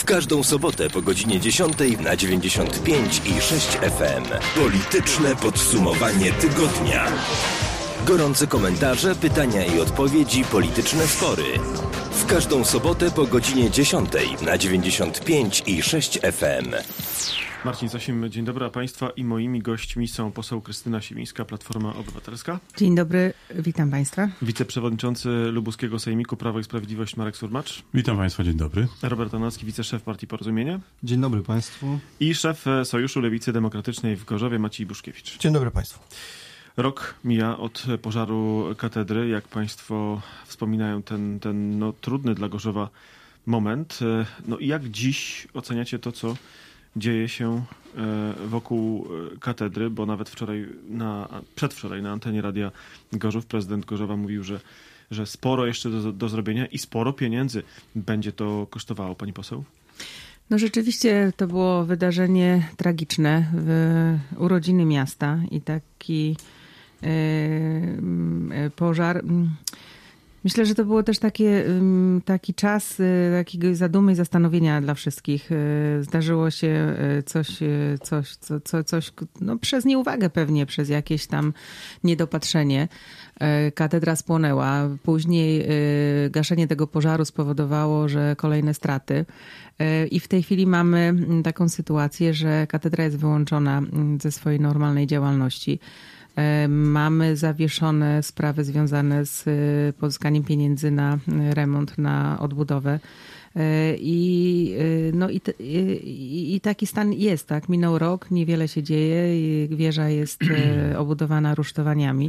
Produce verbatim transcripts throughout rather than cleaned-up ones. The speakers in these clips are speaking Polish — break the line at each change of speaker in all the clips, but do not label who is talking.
każdą sobotę po godzinie dziesiątej na dziewięćdziesiąt pięć i sześć F M. Polityczne podsumowanie tygodnia. Gorące komentarze, pytania i odpowiedzi, polityczne spory. W każdą sobotę po godzinie dziesiątej na dziewięćdziesiąt pięć i sześć F M.
Marcin Sasim, dzień dobry, a Państwa i moimi gośćmi są poseł Krystyna Siemińska, Platforma Obywatelska.
Dzień dobry, witam Państwa.
Wiceprzewodniczący Lubuskiego Sejmiku Prawo i Sprawiedliwość Marek Surmacz.
Witam Państwa, dzień dobry.
Robert Tarnowski, wiceszef Partii Porozumienie.
Dzień dobry Państwu.
I szef Sojuszu Lewicy Demokratycznej w Gorzowie, Maciej Buszkiewicz.
Dzień dobry Państwu.
Rok mija od pożaru katedry. Jak Państwo wspominają, ten, ten no, trudny dla Gorzowa moment. No i jak dziś oceniacie to, co dzieje się wokół katedry, bo nawet wczoraj, na, przedwczoraj na antenie Radia Gorzów prezydent Gorzowa mówił, że, że sporo jeszcze do, do zrobienia i sporo pieniędzy będzie to kosztowało. Pani poseł?
No rzeczywiście to było wydarzenie tragiczne w urodziny miasta i taki yy, pożar. Myślę, że to było też takie, taki czas takiego zadumy i zastanowienia dla wszystkich. Zdarzyło się coś, coś, co, co, coś no przez nieuwagę pewnie, przez jakieś tam niedopatrzenie. Katedra spłonęła. Później gaszenie tego pożaru spowodowało, że kolejne straty. I w tej chwili mamy taką sytuację, że katedra jest wyłączona ze swojej normalnej działalności. Mamy zawieszone sprawy związane z pozyskaniem pieniędzy na remont, na odbudowę. I, no i, i, i taki stan jest, tak? Minął rok, niewiele się dzieje. Wieża jest obudowana rusztowaniami.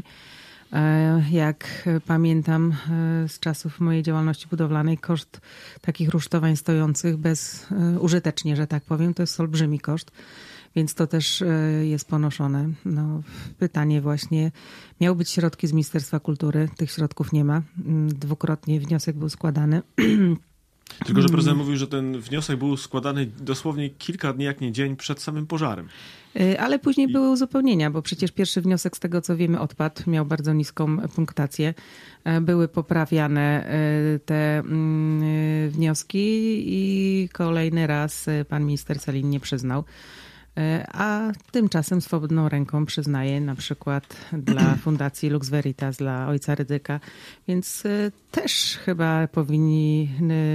Jak pamiętam z czasów mojej działalności budowlanej, koszt takich rusztowań stojących bezużytecznie, że tak powiem, to jest olbrzymi koszt. Więc to też jest ponoszone. No, pytanie właśnie, miały być środki z Ministerstwa Kultury, tych środków nie ma. Dwukrotnie wniosek był składany.
Tylko że prezydent mówił, że ten wniosek był składany dosłownie kilka dni, jak nie dzień, przed samym pożarem.
Ale później I... były uzupełnienia, bo przecież pierwszy wniosek, z tego co wiemy, odpadł, miał bardzo niską punktację. Były poprawiane te wnioski i kolejny raz pan minister Sellin nie przyznał. A tymczasem swobodną ręką przyznaje na przykład dla Fundacji Lux Veritas, dla ojca Rydzyka. Więc też chyba powinni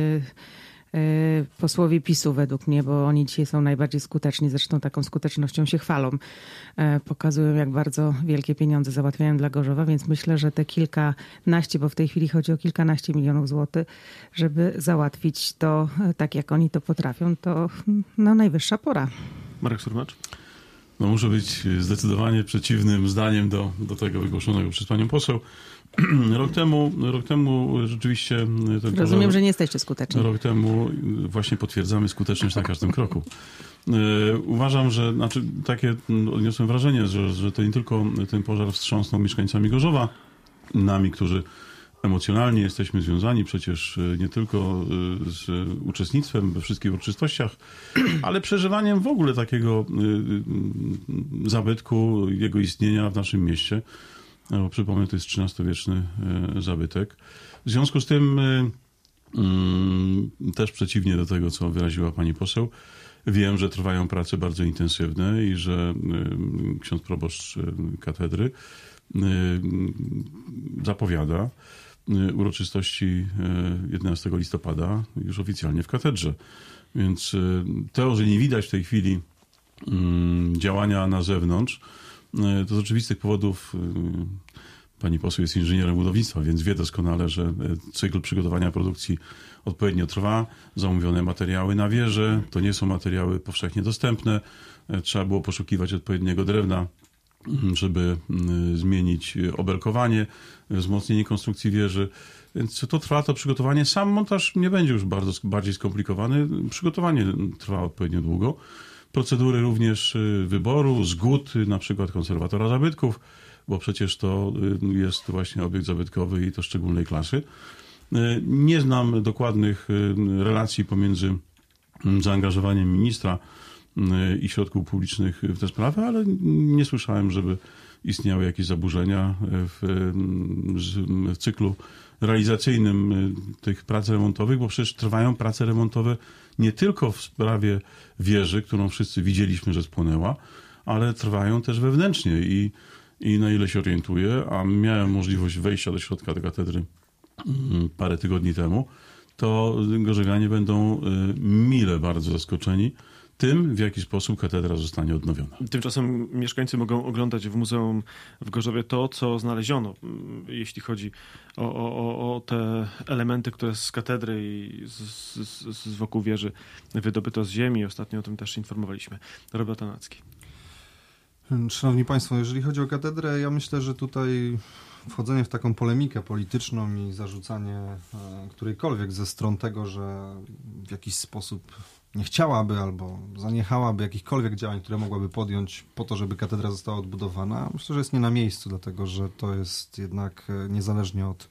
posłowie PiSu według mnie, bo oni dzisiaj są najbardziej skuteczni, zresztą taką skutecznością się chwalą. Pokazują, jak bardzo wielkie pieniądze załatwiają dla Gorzowa, więc myślę, że te kilkanaście, bo w tej chwili chodzi o kilkanaście milionów złotych, żeby załatwić to tak, jak oni to potrafią, to no, najwyższa pora.
Marek Surmacz?
No muszę być zdecydowanie przeciwnym zdaniem do, do tego wygłoszonego przez panią poseł. Rok temu, rok temu rzeczywiście... Ten
Rozumiem,
pożar,
że nie jesteście skuteczni.
Rok temu właśnie potwierdzamy skuteczność na każdym kroku. Uważam, że, znaczy takie odniosłem wrażenie, że, że to nie tylko ten pożar wstrząsnął mieszkańcami Gorzowa, nami, którzy emocjonalnie jesteśmy związani przecież nie tylko z uczestnictwem we wszystkich uroczystościach, ale przeżywaniem w ogóle takiego zabytku, jego istnienia w naszym mieście. Bo przypomnę, to jest trzynastowieczny zabytek. W związku z tym też przeciwnie do tego, co wyraziła pani poseł, wiem, że trwają prace bardzo intensywne i że ksiądz proboszcz katedry zapowiada uroczystości jedenastego listopada już oficjalnie w katedrze. Więc to, że nie widać w tej chwili działania na zewnątrz, to z oczywistych powodów pani poseł jest inżynierem budownictwa, więc wie doskonale, że cykl przygotowania produkcji odpowiednio trwa. Zamówione materiały na wieżę, to nie są materiały powszechnie dostępne. Trzeba było poszukiwać odpowiedniego drewna, żeby zmienić obelkowanie, wzmocnienie konstrukcji wieży. Więc to trwa, to przygotowanie. Sam montaż nie będzie już bardzo, bardziej skomplikowany. Przygotowanie trwa odpowiednio długo. Procedury również wyboru, zgód, na przykład konserwatora zabytków, bo przecież to jest właśnie obiekt zabytkowy i to szczególnej klasy. Nie znam dokładnych relacji pomiędzy zaangażowaniem ministra i środków publicznych w te sprawy, ale nie słyszałem, żeby istniały jakieś zaburzenia w, w cyklu realizacyjnym tych prac remontowych, bo przecież trwają prace remontowe Nie tylko w sprawie wieży, którą wszyscy widzieliśmy, że spłonęła, ale trwają też wewnętrznie i, i na ile się orientuję, a miałem możliwość wejścia do środka tej katedry parę tygodni temu, to gorzowianie będą mile bardzo zaskoczeni tym, w jaki sposób katedra zostanie odnowiona.
Tymczasem mieszkańcy mogą oglądać w muzeum w Gorzowie to, co znaleziono, jeśli chodzi o, o, o te elementy, które z katedry i z, z, z wokół wieży wydobyto z ziemi. Ostatnio o tym też informowaliśmy. Robert Tanacki.
Szanowni Państwo, jeżeli chodzi o katedrę, ja myślę, że tutaj wchodzenie w taką polemikę polityczną i zarzucanie e, którejkolwiek ze stron tego, że w jakiś sposób nie chciałaby albo zaniechałaby jakichkolwiek działań, które mogłaby podjąć po to, żeby katedra została odbudowana, myślę, że jest nie na miejscu, dlatego że to jest jednak e, niezależnie od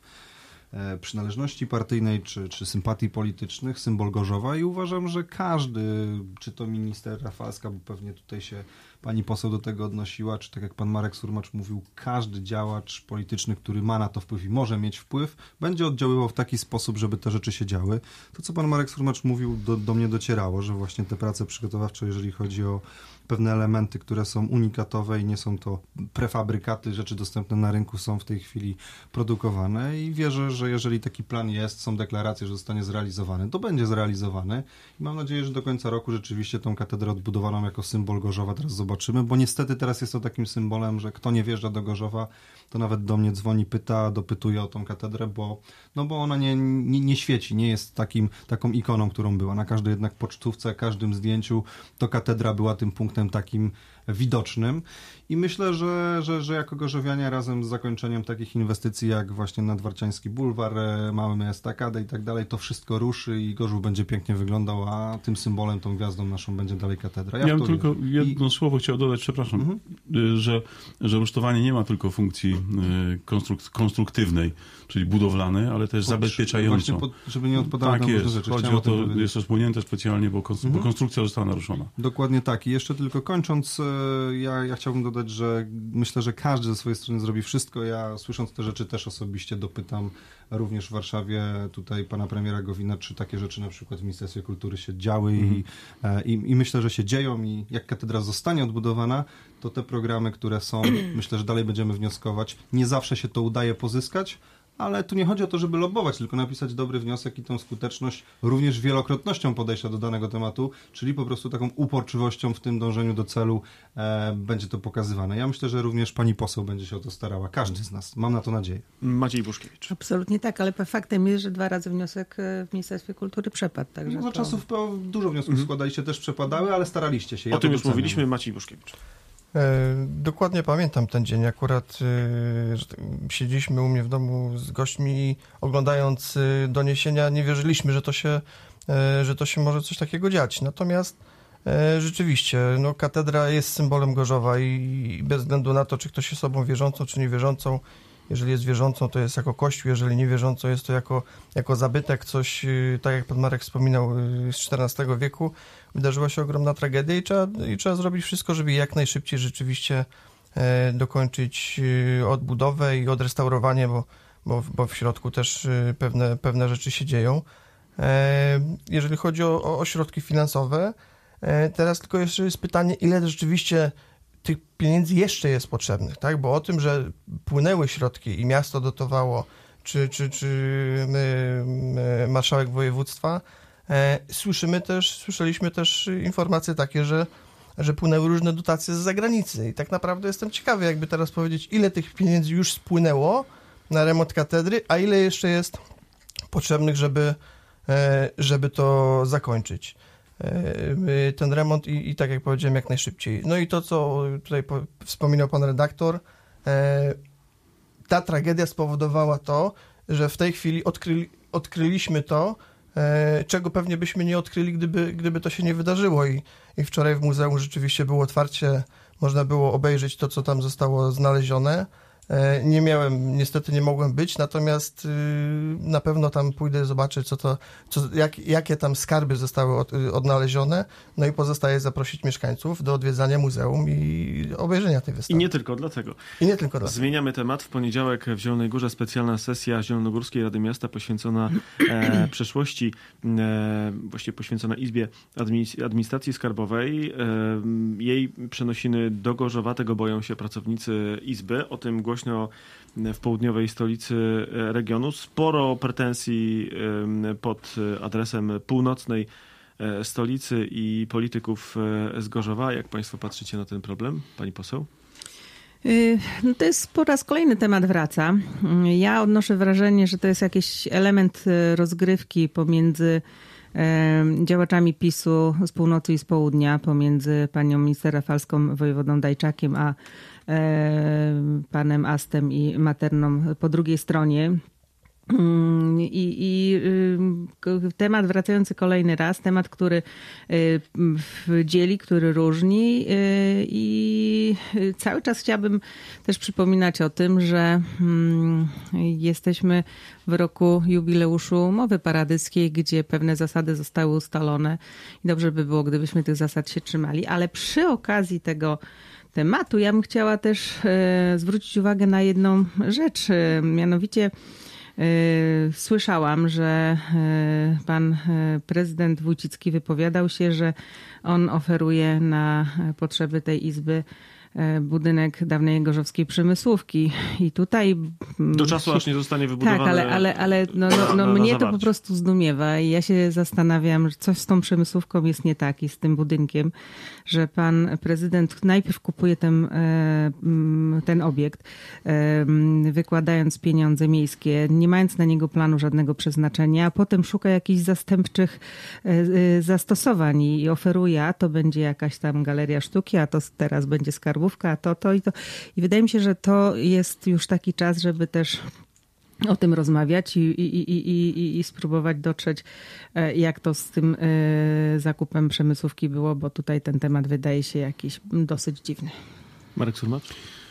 e, przynależności partyjnej czy, czy sympatii politycznych symbol Gorzowa i uważam, że każdy, czy to minister Rafalska, bo pewnie tutaj się pani poseł do tego odnosiła, czy tak jak pan Marek Surmacz mówił, każdy działacz polityczny, który ma na to wpływ i może mieć wpływ, będzie oddziaływał w taki sposób, żeby te rzeczy się działy. To, co pan Marek Surmacz mówił, do, do mnie docierało, że właśnie te prace przygotowawcze, jeżeli chodzi o pewne elementy, które są unikatowe i nie są to prefabrykaty, rzeczy dostępne na rynku, są w tej chwili produkowane i wierzę, że jeżeli taki plan jest, są deklaracje, że zostanie zrealizowany, to będzie zrealizowany i mam nadzieję, że do końca roku rzeczywiście tą katedrę odbudowaną jako symbol Gorzowa teraz zobaczymy, bo niestety teraz jest to takim symbolem, że kto nie wjeżdża do Gorzowa, to nawet do mnie dzwoni, pyta, dopytuje o tą katedrę, bo, no bo ona nie, nie, nie świeci, nie jest takim, taką ikoną, którą była. Na każdej jednak pocztówce, każdym zdjęciu to katedra była tym punktem takim widocznym i myślę, że, że, że jako gorzowianie razem z zakończeniem takich inwestycji jak właśnie Nadwarciański Bulwar, Małe Estakadę i tak dalej, to wszystko ruszy i Gorzów będzie pięknie wyglądał, a tym symbolem, tą gwiazdą naszą będzie dalej katedra. Ja,
ja bym tylko
wierzę.
jedno
I...
słowo chciał dodać, przepraszam, mhm. że, że rusztowanie nie ma tylko funkcji konstruk- konstruktywnej, czyli budowlanej, ale też pod, zabezpieczającą.
Pod, żeby nie odpadały
tak
nam
jest.
różne rzeczy.
Chodzi
Chciałem
o to,
o
jest to spłonięte specjalnie, bo, konstru- mhm. bo konstrukcja została naruszona.
Dokładnie tak. I jeszcze tylko kończąc, ja, ja chciałbym dodać, że myślę, że każdy ze swojej strony zrobi wszystko. Ja słysząc te rzeczy też osobiście dopytam również w Warszawie tutaj pana premiera Gowina, czy takie rzeczy na przykład w Ministerstwie Kultury się działy mhm. i, i, i myślę, że się dzieją i jak katedra zostanie odbudowana, to te programy, które są, myślę, że dalej będziemy wnioskować. Nie zawsze się to udaje pozyskać, ale tu nie chodzi o to, żeby lobbować, tylko napisać dobry wniosek i tą skuteczność również wielokrotnością podejścia do danego tematu, czyli po prostu taką uporczywością w tym dążeniu do celu e, będzie to pokazywane. Ja myślę, że również pani poseł będzie się o to starała. Każdy z nas. Mam na to nadzieję.
Maciej Buszkiewicz.
Absolutnie tak, ale faktem jest, że dwa razy wniosek w Ministerstwie Kultury przepadł. Także
no, za
to...
czasów P O dużo wniosków mhm. składaliście, też przepadały, ale staraliście się. Ja
o tym już
doceniam.
mówiliśmy. Maciej Buszkiewicz.
Dokładnie pamiętam ten dzień. Akurat że siedzieliśmy u mnie w domu z gośćmi i oglądając doniesienia nie wierzyliśmy, że to się, że to się może coś takiego dziać. Natomiast rzeczywiście, no, katedra jest symbolem Gorzowa i bez względu na to, czy ktoś jest osobą wierzącą, czy niewierzącą, jeżeli jest wierzącą, to jest jako kościół, jeżeli niewierzącą, jest to jako, jako zabytek, coś, tak jak pan Marek wspominał, z czternastego wieku. Wydarzyła się ogromna tragedia i trzeba, i trzeba zrobić wszystko, żeby jak najszybciej rzeczywiście e, dokończyć odbudowę i odrestaurowanie, bo, bo, bo w środku też pewne, pewne rzeczy się dzieją. E, jeżeli chodzi o, o środki finansowe, e, teraz tylko jeszcze jest pytanie, ile rzeczywiście tych pieniędzy jeszcze jest potrzebnych, tak? Bo o tym, że płynęły środki i miasto dotowało, czy, czy, czy y, y, marszałek województwa, e, słyszymy też, słyszeliśmy też informacje takie, że, że płynęły różne dotacje z zagranicy i tak naprawdę jestem ciekawy, jakby teraz powiedzieć, ile tych pieniędzy już spłynęło na remont katedry, a ile jeszcze jest potrzebnych, żeby, e, żeby to zakończyć. Ten remont i, i tak jak powiedziałem, jak najszybciej. No i to, co tutaj po, wspominał pan redaktor, e, ta tragedia spowodowała to, że w tej chwili odkryli, odkryliśmy to, e, czego pewnie byśmy nie odkryli, gdyby, gdyby to się nie wydarzyło. I, I wczoraj w muzeum rzeczywiście było otwarcie, można było obejrzeć to, co tam zostało znalezione. Nie miałem, niestety nie mogłem być, natomiast na pewno tam pójdę, zobaczę, co to, co, jak, jakie tam skarby zostały od, odnalezione, no i pozostaje zaprosić mieszkańców do odwiedzania muzeum i obejrzenia tej wystawy.
I nie tylko dlatego.
I nie tylko dlatego.
Zmieniamy temat. W poniedziałek w Zielonej Górze specjalna sesja Zielonogórskiej Rady Miasta poświęcona e, przeszłości, e, właściwie poświęcona Izbie Administracji Skarbowej. E, jej przenosiny do Gorzowa, tego boją się pracownicy Izby. O tym głośno w południowej stolicy regionu. Sporo pretensji e, pod adresem północnej stolicy i polityków z Gorzowa. Jak państwo patrzycie na ten problem? Pani poseł?
No to jest po raz kolejny temat wraca. Ja odnoszę wrażenie, że to jest jakiś element rozgrywki pomiędzy działaczami PiSu z północy i z południa, pomiędzy panią minister Rafalską, wojewodą Dajczakiem, a panem Astem i Materną po drugiej stronie. I, i temat wracający kolejny raz, temat, który dzieli, który różni i cały czas chciałabym też przypominać o tym, że jesteśmy w roku jubileuszu umowy paradyskiej, gdzie pewne zasady zostały ustalone i dobrze by było, gdybyśmy tych zasad się trzymali, ale przy okazji tego tematu ja bym chciała też zwrócić uwagę na jedną rzecz, mianowicie słyszałam, że pan prezydent Wójcicki wypowiadał się, że on oferuje na potrzeby tej izby budynek dawnej gorzowskiej przemysłówki. I tutaj...
Do czasu, aż nie zostanie wybudowany.
Tak, ale, ale, ale no, no, no, mnie to po prostu zdumiewa i ja się zastanawiam, że coś z tą przemysłówką jest nie tak i z tym budynkiem, że pan prezydent najpierw kupuje ten, ten obiekt, wykładając pieniądze miejskie, nie mając na niego planu żadnego przeznaczenia, a potem szuka jakichś zastępczych zastosowań i oferuje, a to będzie jakaś tam galeria sztuki, a to teraz będzie skarbówka, a to, to i to. I wydaje mi się, że to jest już taki czas, żeby też o tym rozmawiać i, i, i, i, i spróbować dotrzeć, jak to z tym zakupem przemysłówki było, bo tutaj ten temat wydaje się jakiś dosyć dziwny.
Marek Surmacz?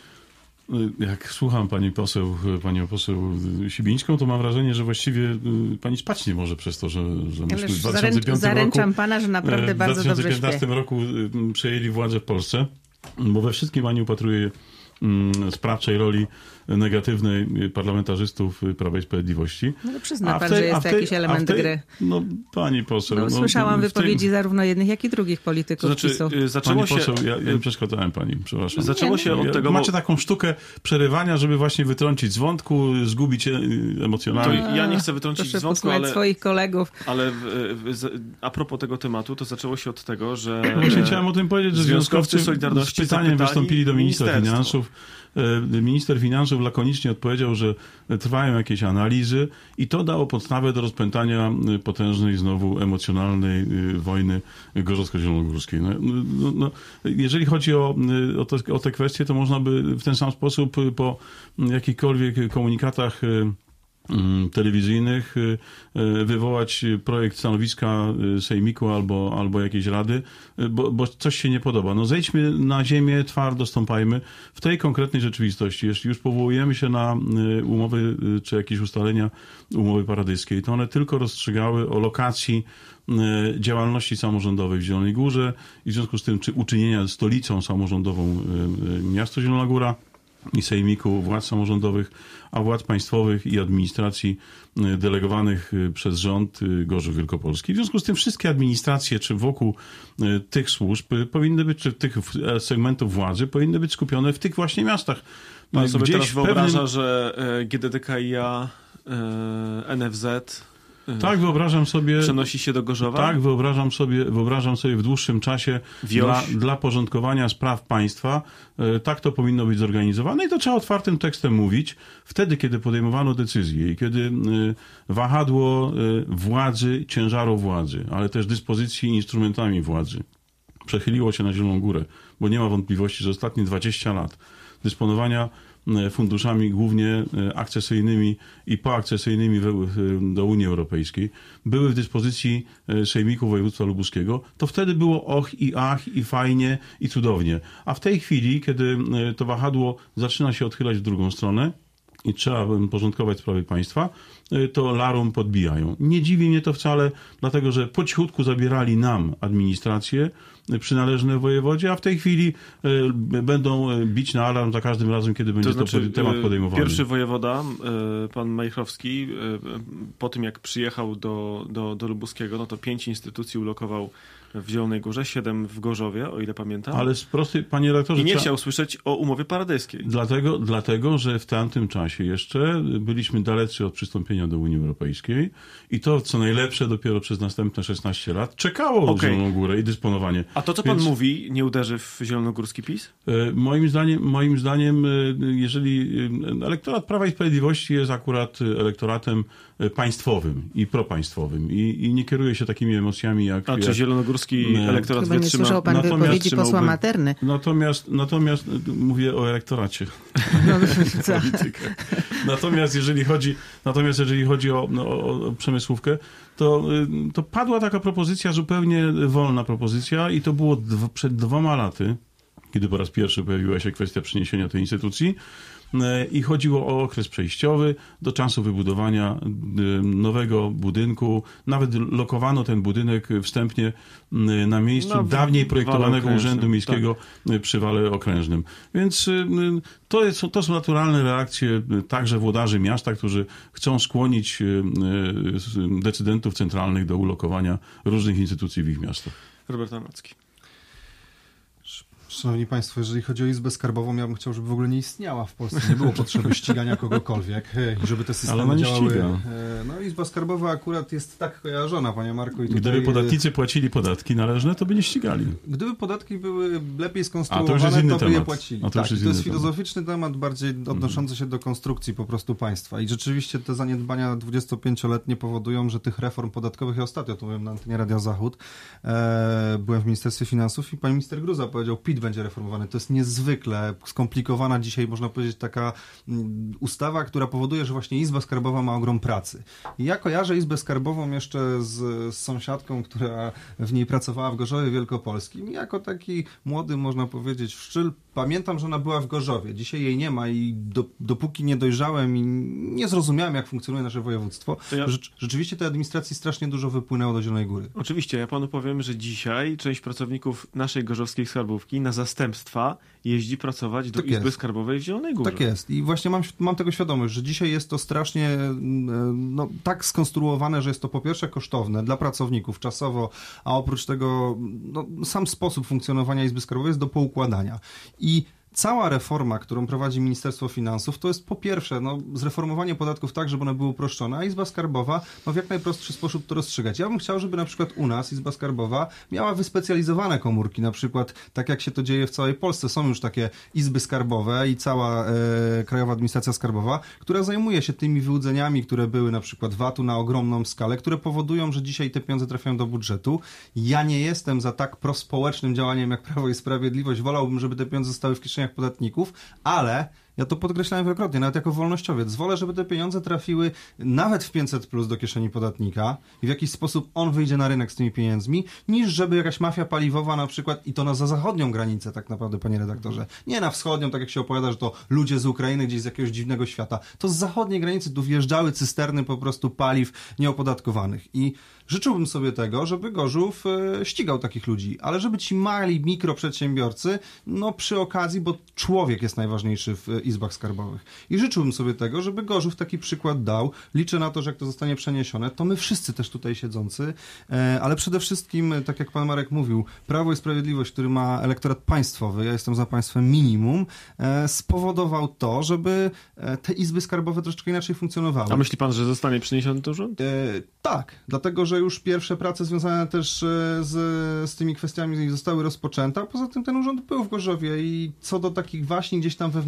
Jak słucham pani poseł, panią poseł Sibińską, to mam wrażenie, że właściwie pani spać nie może przez to, że, że myśmy w dwa tysiące piątym
zaręczam
roku,
pana, że naprawdę bardzo dobrze śpię.
W dwa tysiące piętnastym roku przejęli władzę w Polsce, bo we wszystkim pani upatruje sprawczej roli negatywnej parlamentarzystów Prawa i Sprawiedliwości.
No to przyzna pan, tej, że jest tej, jakiś element tej, gry.
No pani poseł.
No,
no,
słyszałam wypowiedzi
tej...
zarówno jednych, jak i drugich polityków
to znaczy,
PiSu.
Zaczęło
pani
się...
poseł, ja, ja nie przeszkadzałem pani, przepraszam.
Zaczęło się od tego...
Macie taką sztukę przerywania, żeby właśnie wytrącić z wątku, zgubić emocjonalnie.
To ja nie chcę wytrącić
Proszę
z wątku, ale...
swoich kolegów.
Ale w, w, a propos tego tematu, to zaczęło się od tego, że...
Właśnie chciałem o tym powiedzieć, że związkowcy
Solidarności
z pytaniem wystąpili do ministra finansów. Minister finansów lakonicznie odpowiedział, że trwają jakieś analizy i to dało podstawę do rozpętania potężnej, znowu emocjonalnej wojny gorzowsko-zielonogórskiej. No, no, no, jeżeli chodzi o, o, te, o te kwestie, to można by w ten sam sposób po jakichkolwiek komunikatach telewizyjnych wywołać projekt stanowiska sejmiku albo, albo jakiejś rady, bo, bo coś się nie podoba. No zejdźmy na ziemię, twardo stąpajmy w tej konkretnej rzeczywistości. Jeśli już powołujemy się na umowy czy jakieś ustalenia umowy paradyjskiej, to one tylko rozstrzygały o lokacji działalności samorządowej w Zielonej Górze i w związku z tym, czy uczynienia stolicą samorządową miasto Zielona Góra i sejmiku władz samorządowych, a władz państwowych i administracji delegowanych przez rząd Gorzów Wielkopolski. W związku z tym wszystkie administracje, czy wokół tych służb powinny być, czy tych segmentów władzy powinny być skupione w tych właśnie miastach.
Pan sobie
Gdzieś
teraz wyobraża,
pewnym...
że G D D K i A, N F Z
Tak, wyobrażam sobie...
przenosi się do Gorzowa?
Tak, wyobrażam sobie, wyobrażam sobie w dłuższym czasie dla, dla porządkowania spraw państwa. Tak to powinno być zorganizowane i to trzeba otwartym tekstem mówić. Wtedy, kiedy podejmowano decyzje i kiedy wahadło władzy, ciężaru władzy, ale też dyspozycji instrumentami władzy przechyliło się na Zieloną Górę, bo nie ma wątpliwości, że ostatnie dwadzieścia lat dysponowania funduszami głównie akcesyjnymi i poakcesyjnymi do Unii Europejskiej, były w dyspozycji sejmiku województwa lubuskiego, to wtedy było och i ach i fajnie i cudownie. A w tej chwili, kiedy to wahadło zaczyna się odchylać w drugą stronę i trzeba porządkować sprawy państwa, to larum podbijają. Nie dziwi mnie to wcale, dlatego że po cichutku zabierali nam administrację przynależne w wojewodzie, a w tej chwili y, będą bić na alarm za każdym razem, kiedy będzie to, znaczy, to temat podejmowany.
Pierwszy wojewoda, y, pan Majchrowski, y, po tym jak przyjechał do, do, do Lubuskiego, no to pięć instytucji ulokował w Zielonej Górze, siedem w Gorzowie, o ile pamiętam.
Ale z prostej, panie redaktorze...
I nie
trzeba...
chciał słyszeć o umowie paradejskiej.
Dlatego, dlatego, że w tamtym czasie jeszcze byliśmy dalecy od przystąpienia do Unii Europejskiej i to, co najlepsze, dopiero przez następne szesnaście lat czekało okay. Zieloną Górę i dysponowanie.
A to, co
Więc...
pan mówi, nie uderzy w zielonogórski PiS?
Moim zdaniem, moim zdaniem, jeżeli elektorat Prawa i Sprawiedliwości jest akurat elektoratem państwowym i propaństwowym i, i nie kieruje się takimi emocjami jak...
A czy
jak...
zielonogórski elektorat
Chyba nie
wytrzyma...
słyszał pan
natomiast
wypowiedzi posła Materny.
Natomiast, natomiast mówię o elektoracie.
No,
natomiast jeżeli chodzi, natomiast jeżeli chodzi o, no, o przemysłówkę, to, to padła taka propozycja, zupełnie wolna propozycja i to było dw- przed dwoma laty, kiedy po raz pierwszy pojawiła się kwestia przeniesienia tej instytucji i chodziło o okres przejściowy do czasu wybudowania nowego budynku. Nawet lokowano ten budynek wstępnie na miejscu no, dawniej projektowanego Urzędu Miejskiego tak. przy Wale Okrężnym. Więc to, jest, to są naturalne reakcje także włodarzy miasta, którzy chcą skłonić decydentów centralnych do ulokowania różnych instytucji w ich miastach.
Robert Arnocki.
Szanowni Państwo, jeżeli chodzi o Izbę Skarbową, ja bym chciał, żeby w ogóle nie istniała w Polsce. Nie było potrzeby ścigania kogokolwiek, żeby te systemy działały.
Ściga.
No Izba Skarbowa akurat jest tak kojarzona, panie Marku. I tutaj...
Gdyby podatnicy płacili podatki należne, to by nie ścigali.
Gdyby podatki były lepiej skonstruowane,
to,
to by
temat.
je płacili.
To,
tak,
jest
to jest filozoficzny temat, temat bardziej odnoszący się do konstrukcji po prostu państwa. I rzeczywiście te zaniedbania dwudziestopięcioletnie powodują, że tych reform podatkowych, ja ostatnio to byłem na antenie Radia Zachód, e, byłem w Ministerstwie Finansów i pan minister Gruza powiedział, P I T będzie reformowany. To jest niezwykle skomplikowana dzisiaj, można powiedzieć, taka ustawa, która powoduje, że właśnie Izba Skarbowa ma ogrom pracy. I ja kojarzę Izbę Skarbową jeszcze z, z sąsiadką, która w niej pracowała w Gorzowie Wielkopolskim. I jako taki młody, można powiedzieć, wszczyl, pamiętam, że ona była w Gorzowie. Dzisiaj jej nie ma i do, dopóki nie dojrzałem i nie zrozumiałem, jak funkcjonuje nasze województwo, ja... Rzecz, rzeczywiście tej administracji strasznie dużo wypłynęło do Zielonej Góry.
Oczywiście, ja panu powiem, że dzisiaj część pracowników naszej gorzowskiej skarbówki na zastępstwa jeździ pracować do tak Izby jest. Skarbowej w Zielonej Górze.
Tak jest. I właśnie mam, mam tego świadomość, że dzisiaj jest to strasznie no, tak skonstruowane, że jest to po pierwsze kosztowne dla pracowników czasowo, a oprócz tego no, sam sposób funkcjonowania Izby Skarbowej jest do poukładania. I cała reforma, którą prowadzi Ministerstwo Finansów, to jest po pierwsze no, zreformowanie podatków tak, żeby one były uproszczone, a Izba Skarbowa ma w jak najprostszy sposób to rozstrzygać. Ja bym chciał, żeby na przykład u nas Izba Skarbowa miała wyspecjalizowane komórki, na przykład tak jak się to dzieje w całej Polsce. Są już takie izby skarbowe i cała e, Krajowa Administracja Skarbowa, która zajmuje się tymi wyłudzeniami, które były na przykład V A T-u na ogromną skalę, które powodują, że dzisiaj te pieniądze trafiają do budżetu. Ja nie jestem za tak prospołecznym działaniem jak Prawo i Sprawiedliwość. Wolałbym, żeby te pieniądze zostały w kieszeniach podatników, ale ja to podkreślałem wielokrotnie, nawet jako wolnościowiec. Wolę, żeby te pieniądze trafiły nawet w pięćset plus do kieszeni podatnika i w jakiś sposób on wyjdzie na rynek z tymi pieniędzmi, niż żeby jakaś mafia paliwowa na przykład, i to na za zachodnią granicę tak naprawdę, panie redaktorze. Nie na wschodnią, tak jak się opowiada, że to ludzie z Ukrainy, gdzieś z jakiegoś dziwnego świata. To z zachodniej granicy tu wjeżdżały cysterny po prostu paliw nieopodatkowanych. I życzyłbym sobie tego, żeby Gorzów e, ścigał takich ludzi, ale żeby ci mali mikroprzedsiębiorcy, no przy okazji, bo człowiek jest najważniejszy w e, izbach skarbowych. I życzyłbym sobie tego, żeby Gorzów taki przykład dał. Liczę na to, że jak to zostanie przeniesione, to my wszyscy też tutaj siedzący, e, ale przede wszystkim, tak jak pan Marek mówił, Prawo i Sprawiedliwość, który ma elektorat państwowy, ja jestem za państwem minimum, e, spowodował to, żeby e, te izby skarbowe troszeczkę inaczej funkcjonowały.
A myśli pan, że zostanie przeniesiony to rząd?
E, tak, dlatego, że już pierwsze prace związane też z, z tymi kwestiami zostały rozpoczęte, a poza tym ten urząd był w Gorzowie i co do takich waśni gdzieś tam wewnętrznych,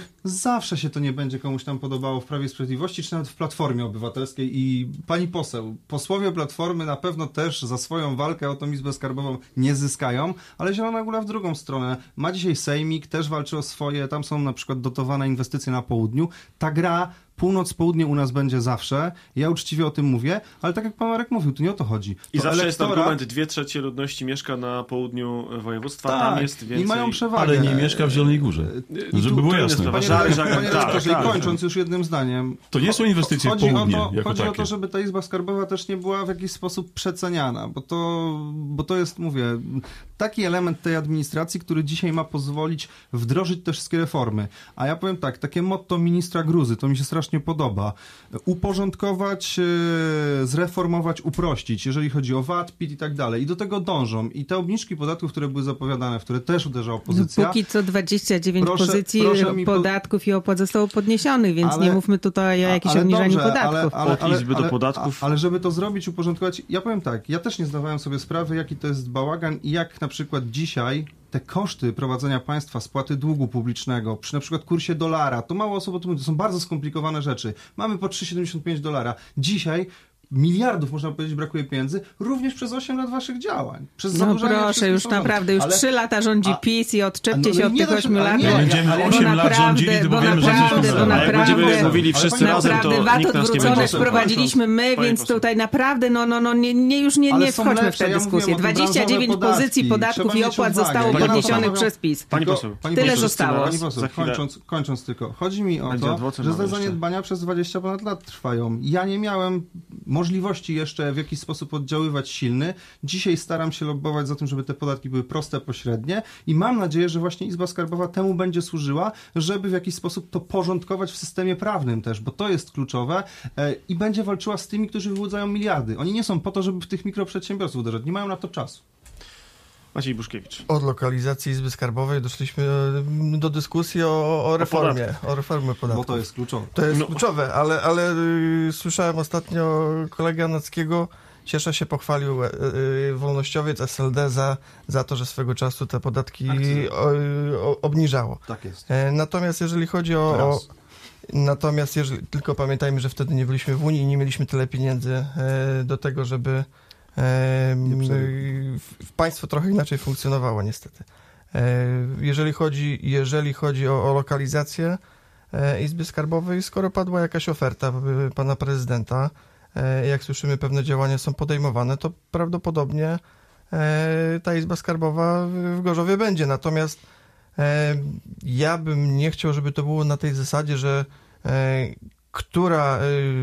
wyborczych zawsze się to nie będzie komuś tam podobało w Prawie i Sprawiedliwości, czy nawet w Platformie Obywatelskiej. I pani poseł, posłowie Platformy na pewno też za swoją walkę o tą Izbę Skarbową nie zyskają, ale Zielona Góra w drugą stronę. Ma dzisiaj sejmik, też walczy o swoje, tam są na przykład dotowane inwestycje na południu. Ta gra północ-południe u nas będzie zawsze. Ja uczciwie o tym mówię, ale tak jak pan Marek mówił, tu nie o to chodzi. To
I zawsze
elektorat...
jest argument, dwie trzecie ludności mieszka na południu województwa,
tak,
tam jest więcej...
i mają przewagę.
Ale nie mieszka w Zielonej Górze.
I
Żeby
tu,
było
to
jasne.
Panie,
Żary, żary,
panie
tak,
redaktorze,
tak,
i kończąc już jednym zdaniem.
To nie są inwestycje w
chodzi
południe
o to,
jako
Chodzi
takie.
o to, żeby ta Izba Skarbowa też nie była w jakiś sposób przeceniana, bo to, bo to jest, mówię, taki element tej administracji, który dzisiaj ma pozwolić wdrożyć te wszystkie reformy. A ja powiem tak, takie motto ministra Gruzy, to mi się strasznie podoba. Uporządkować, zreformować, uprościć, jeżeli chodzi o V A T, P I T i tak dalej. I do tego dążą. I te obniżki podatków, które były zapowiadane, w które też uderza opozycja...
Póki co dwadzieścia dziewięć
Proszę-
pozycji
proszę mi po-
podatków i opłat zostało podniesionych, więc
Ale-
nie mówmy tutaj o jakimś
ale
obniżaniu
dobrze,
podatków.
Od Izby do podatków.
Ale, ale żeby to zrobić, uporządkować, ja powiem tak, ja też nie zdawałem sobie sprawy, jaki to jest bałagan i jak na przykład dzisiaj te koszty prowadzenia państwa, spłaty długu publicznego, przy na przykład kursie dolara, to mało osób o tym mówi, to są bardzo skomplikowane rzeczy. Mamy po trzy przecinek siedemdziesiąt pięć dolara. Dzisiaj miliardów, można powiedzieć, brakuje pieniędzy, również przez osiem lat waszych działań. Przez
No
zadłużanie
proszę,
wszystkich
już
samorządów.
naprawdę, już
Ale-
trzy lata rządzi
a-
PiS i odczepcie
a no
się
i
od
nie
tych
da się-
ośmiu
ale
lat.
nie,
bo-
Będziemy
ale-
osiem
bo
lat rządzili,
naprawdę,
to
bo
powiemy, że coś
naprawdę,
tam
bo
za.
A jak będziemy
naprawdę,
mówili
Ale
wszyscy
pani
razem,
poseł,
to
naprawdę
nikt
VAT
nas nie
odwrócony
będzie
słuchał.
wprowadziliśmy my,
Pani
więc
poseł.
tutaj naprawdę, no, no, no nie, nie, już nie,
Ale
nie
są
wchodźmy w
lepsze,
tę
ja
dyskusję.
mówiłem o tym,
dwadzieścia dziewięć
branżowe
pozycji
podatki.
podatków
Trzeba
i
mieć
opłat
odwagę.
zostało
Ja
podniesionych
namawiam-
przez PiS.
Pani
Tylko-
poseł,
pani
Tyle
poseł,
zostało.
Pani poseł,
Za chwilę.
kończąc, kończąc tylko. Chodzi mi o
Będzie
to,
adwocem
że
mamy
te
jeszcze.
zaniedbania przez dwadzieścia ponad lat trwają. Ja nie miałem możliwości jeszcze w jakiś sposób oddziaływać silny. Dzisiaj staram się lobbować za tym, żeby te podatki były proste, pośrednie i mam nadzieję, że właśnie Izba Skarbowa temu będzie służyła, żeby w jakiś sposób to porządkować w systemie prawnym też, bo to jest kluczowe e, i będzie walczyła z tymi, którzy wyłudzają miliardy. Oni nie są po to, żeby w tych mikroprzedsiębiorców uderzać. Nie mają na to czasu.
Maciej Buszkiewicz.
Od lokalizacji Izby Skarbowej doszliśmy e, do dyskusji o, o reformie, o reformie podatków.
Bo to jest kluczowe.
To jest
No.
kluczowe, ale, ale y, słyszałem ostatnio kolegę Nackiego, cieszę się, pochwalił y, y, wolnościowiec S L D za, za to, że swego czasu te podatki
Akcyzy.
o, o, obniżało.
Tak jest.
E, natomiast jeżeli chodzi o... o
Raz.
natomiast jeżeli, tylko pamiętajmy, że wtedy nie byliśmy w Unii i nie mieliśmy tyle pieniędzy e, do tego, żeby e,
Nie przerywa.
y, w, państwo trochę inaczej funkcjonowało niestety. E, jeżeli chodzi, jeżeli chodzi o, o lokalizację e, Izby Skarbowej, skoro padła jakaś oferta y, pana prezydenta, e, jak słyszymy, pewne działania są podejmowane, to prawdopodobnie e, ta Izba Skarbowa w- w Gorzowie będzie. Natomiast e, ja bym nie chciał, żeby to było na tej zasadzie, że e, która e,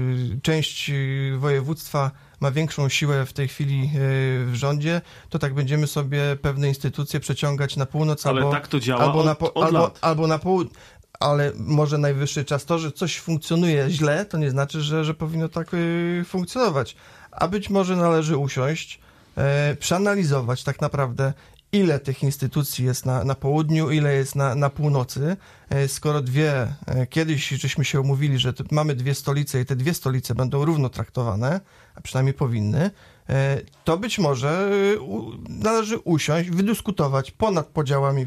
część e, województwa ma większą siłę w tej chwili e, w rządzie, to tak będziemy sobie pewne instytucje przeciągać na północ
Ale
albo,
tak to działa
albo,
od,
na, po,
od
albo,
lat.
albo na południe. Ale może najwyższy czas. To, że coś funkcjonuje źle, to nie znaczy, że, że powinno tak y, funkcjonować. A być może należy usiąść, e, przeanalizować tak naprawdę, ile tych instytucji jest na, na południu, ile jest na, na północy. E, skoro dwie, e, kiedyś żeśmy się umówili, że to mamy dwie stolice i te dwie stolice będą równo traktowane, a przynajmniej powinny, e, to być może y, u, należy usiąść, wydyskutować ponad podziałami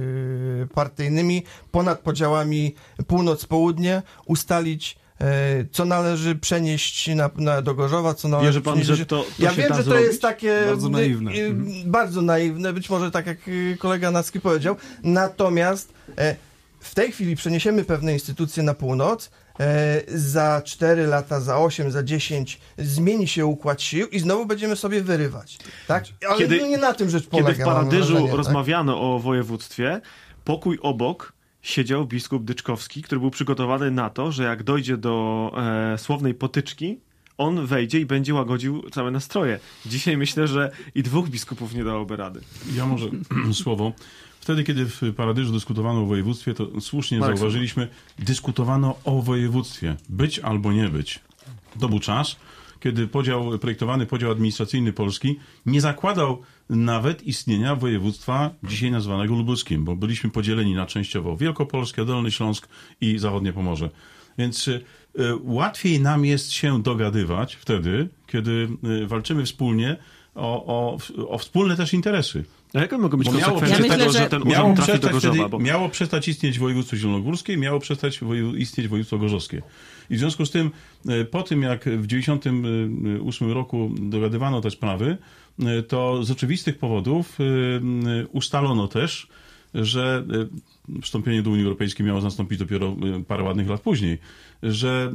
y, partyjnymi, ponad podziałami północ-południe, ustalić, e, co należy przenieść na, na, do Gorzowa, co należy
Wierzy pan,
przenieść...
że to, to
Ja
się
wiem,
da
że to
zrobić?
jest takie...
Bardzo naiwne.
y, y, Bardzo naiwne, być może tak jak y, kolega Nacki powiedział. Natomiast e, w tej chwili przeniesiemy pewne instytucje na północ, e, za cztery lata, za osiem, za dziesięć zmieni się układ sił i znowu będziemy sobie wyrywać. Tak? Ale
Kiedy-
no nie na tym rzecz polega.
Kiedy w
mam
Paradyżu
wrażenie, tak?
rozmawiano o województwie, pokój obok siedział biskup Dyczkowski, który był przygotowany na to, że jak dojdzie do e, słownej potyczki, on wejdzie i będzie łagodził całe nastroje. Dzisiaj myślę, że i dwóch biskupów nie dałoby rady.
Ja może słowo. Wtedy, kiedy w Paradyżu dyskutowano o województwie, to słusznie
Marek,
zauważyliśmy, dyskutowano o województwie. Być albo nie być. To był czas, kiedy podział, projektowany podział administracyjny Polski nie zakładał nawet istnienia województwa dzisiaj nazwanego lubuskim, bo byliśmy podzieleni na częściowo Wielkopolskę, Dolny Śląsk i Zachodnie Pomorze. Więc y, łatwiej nam jest się dogadywać wtedy, kiedy y, walczymy wspólnie o, o, o wspólne też interesy.
A jakie mogą być
Bo miało
konsekwencje
przestać-
tego,
Ja myślę,
że ten
że-
Miało
urząd trafi do
przestać,
Gorzowa?
wtedy,
Bo...
miało przestać istnieć województwo zielonogórskie i miało przestać wojew- istnieć województwo gorzowskie. I w związku z tym, e, po tym jak w dziewięćdziesiątym ósmym roku dogadywano te sprawy, e, to z oczywistych powodów e, ustalono też, że e, wstąpienie do Unii Europejskiej miało nastąpić dopiero e, parę ładnych lat później, że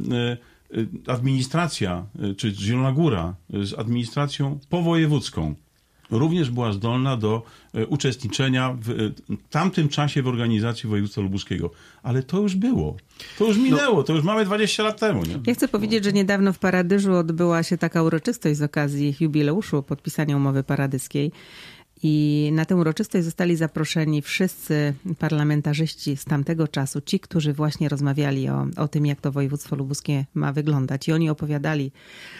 e, administracja, e, czy Zielona Góra e, z administracją powojewódzką również była zdolna do e, uczestniczenia w e, tamtym czasie w organizacji województwa lubuskiego. Ale to już było. To już minęło. To już mamy dwadzieścia lat temu. Nie?
Ja chcę powiedzieć, że niedawno w Paradyżu odbyła się taka uroczystość z okazji jubileuszu podpisania umowy paradyskiej. I na tę uroczystość zostali zaproszeni wszyscy parlamentarzyści z tamtego czasu, ci, którzy właśnie rozmawiali o, o tym, jak to województwo lubuskie ma wyglądać. I oni opowiadali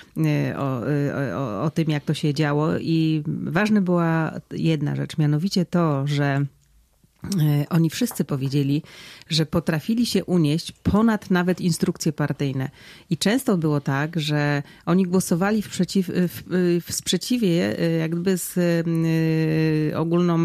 o, o, o tym, jak to się działo. I ważna była jedna rzecz, mianowicie to, że oni wszyscy powiedzieli, że potrafili się unieść ponad nawet instrukcje partyjne. I często było tak, że oni głosowali w, przeciw, w, w sprzeciwie jakby z y, ogólną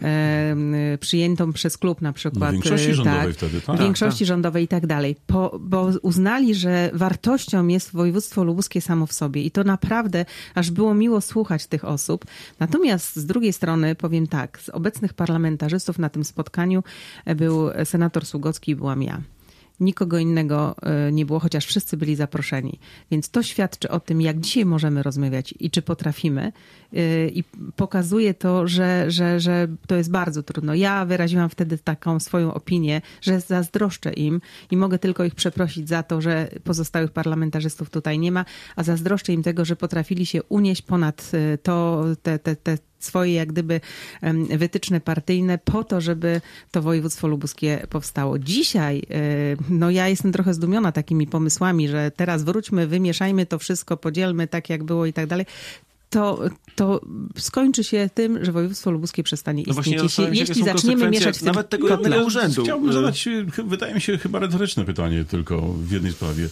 y, przyjętą przez klub na przykład.
No, większości rządowej
tak,
wtedy, tak?
Większości
tak.
rządowej i tak dalej. Po, bo uznali, że wartością jest województwo lubuskie samo w sobie. I to naprawdę aż było miło słuchać tych osób. Natomiast z drugiej strony powiem tak, z obecnych parlamentarzystów na tym spotkaniu był senator Sługocki i byłam ja. Nikogo innego nie było, chociaż wszyscy byli zaproszeni. Więc to świadczy o tym, jak dzisiaj możemy rozmawiać i czy potrafimy. I pokazuje to, że, że, że to jest bardzo trudno. Ja wyraziłam wtedy taką swoją opinię, że zazdroszczę im i mogę tylko ich przeprosić za to, że pozostałych parlamentarzystów tutaj nie ma, a zazdroszczę im tego, że potrafili się unieść ponad to, te, te, te swoje jak gdyby wytyczne partyjne po to, żeby to województwo lubuskie powstało. Dzisiaj no ja jestem trochę zdumiona takimi pomysłami, że teraz wróćmy, wymieszajmy to wszystko, podzielmy tak jak było i tak dalej. To, to skończy się tym, że województwo lubuskie przestanie
No
istnieć.
właśnie,
Jeśli, jeśli zaczniemy mieszać w tym
nawet tego
kotle.
jednego urzędu.
Chciałbym zadać, wydaje mi się, chyba retoryczne pytanie tylko w jednej sprawie.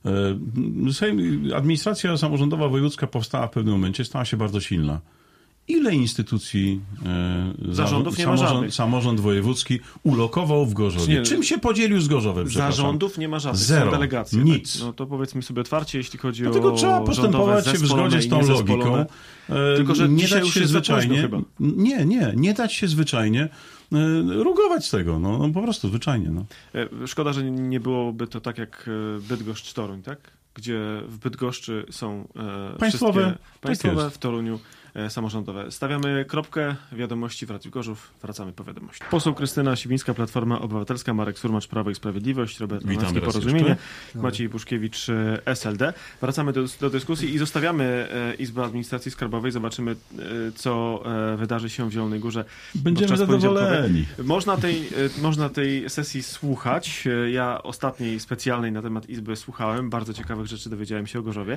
Sejm, administracja samorządowa wojewódzka powstała w pewnym momencie, stała się bardzo silna. Ile instytucji e,
Zarządów nie ma
samorząd,
żadnych.
samorząd wojewódzki ulokował w Gorzowie?
Nie,
Czym się podzielił z Gorzowem?
Zarządów nie ma żadnych,
Zero.
są delegacje.
Nic.
Tak? No to powiedzmy sobie otwarcie, jeśli chodzi
Dlatego
o
trzeba postępować się w zgodzie z tą logiką. E,
Tylko, że
nie
dzisiaj
dać
już
się
jest za
zwyczajnie.
późno chyba.
Nie, nie, nie dać się zwyczajnie e, rugować z tego. No, no po prostu zwyczajnie. No.
E, Szkoda, że nie byłoby to tak jak Bydgoszcz Toruń, tak? Gdzie w Bydgoszczy są e,
Państwowe,
wszystkie państwowe,
tak
w Toruniu e, samorządowe. Stawiamy kropkę. Wiadomości w Radiu Gorzów. Wracamy po wiadomości. Poseł Krystyna Siwińska, Platforma Obywatelska, Marek Surmacz, Prawo i Sprawiedliwość, Robert
Witamy
Romanowski,
raz
Porozumienie,
jeszcze.
Maciej Puszkiewicz, e, S L D. Wracamy do, do dyskusji i zostawiamy e, Izbę Administracji Skarbowej. Zobaczymy, e, co e, wydarzy się w Zielonej Górze.
Będziemy
podczas
zadowoleni.
Można tej, e, można tej sesji słuchać. E, Ja ostatniej specjalnej na temat Izby słuchałem. Bardzo ciekawych rzeczy dowiedziałem się o Gorzowie.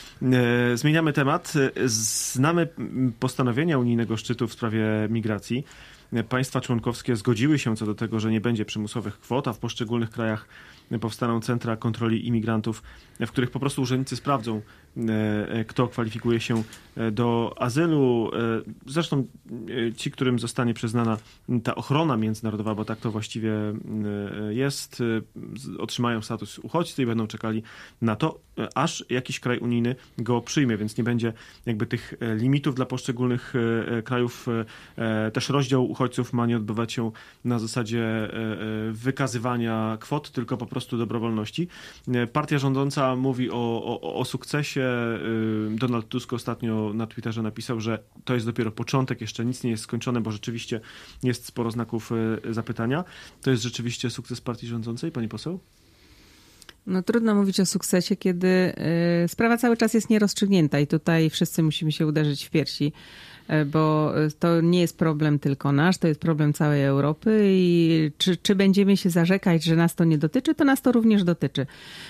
E, Zmieniamy temat. E, Znamy postanowienia unijnego szczytu w sprawie migracji. E, Państwa członkowskie zgodziły się co do tego, że nie będzie przymusowych kwot, a w poszczególnych krajach powstaną centra kontroli imigrantów, w których po prostu urzędnicy sprawdzą, kto kwalifikuje się do azylu. Zresztą ci, którym zostanie przyznana ta ochrona międzynarodowa, bo tak to właściwie jest, otrzymają status uchodźcy i będą czekali na to, aż jakiś kraj unijny go przyjmie, więc nie będzie jakby tych limitów dla poszczególnych krajów. Też rozdział uchodźców ma nie odbywać się na zasadzie wykazywania kwot, tylko po prostu dobrowolności. Partia rządząca mówi o, o, o sukcesie. Donald Tusk ostatnio na Twitterze napisał, że to jest dopiero początek, jeszcze nic nie jest skończone, bo rzeczywiście jest sporo znaków zapytania. To jest rzeczywiście sukces partii rządzącej, pani poseł?
No trudno mówić o sukcesie, kiedy y, sprawa cały czas jest nierozstrzygnięta i tutaj wszyscy musimy się uderzyć w piersi, y, bo to nie jest problem tylko nasz, to jest problem całej Europy i czy, czy będziemy się zarzekać, że nas to nie dotyczy, to nas to również dotyczy.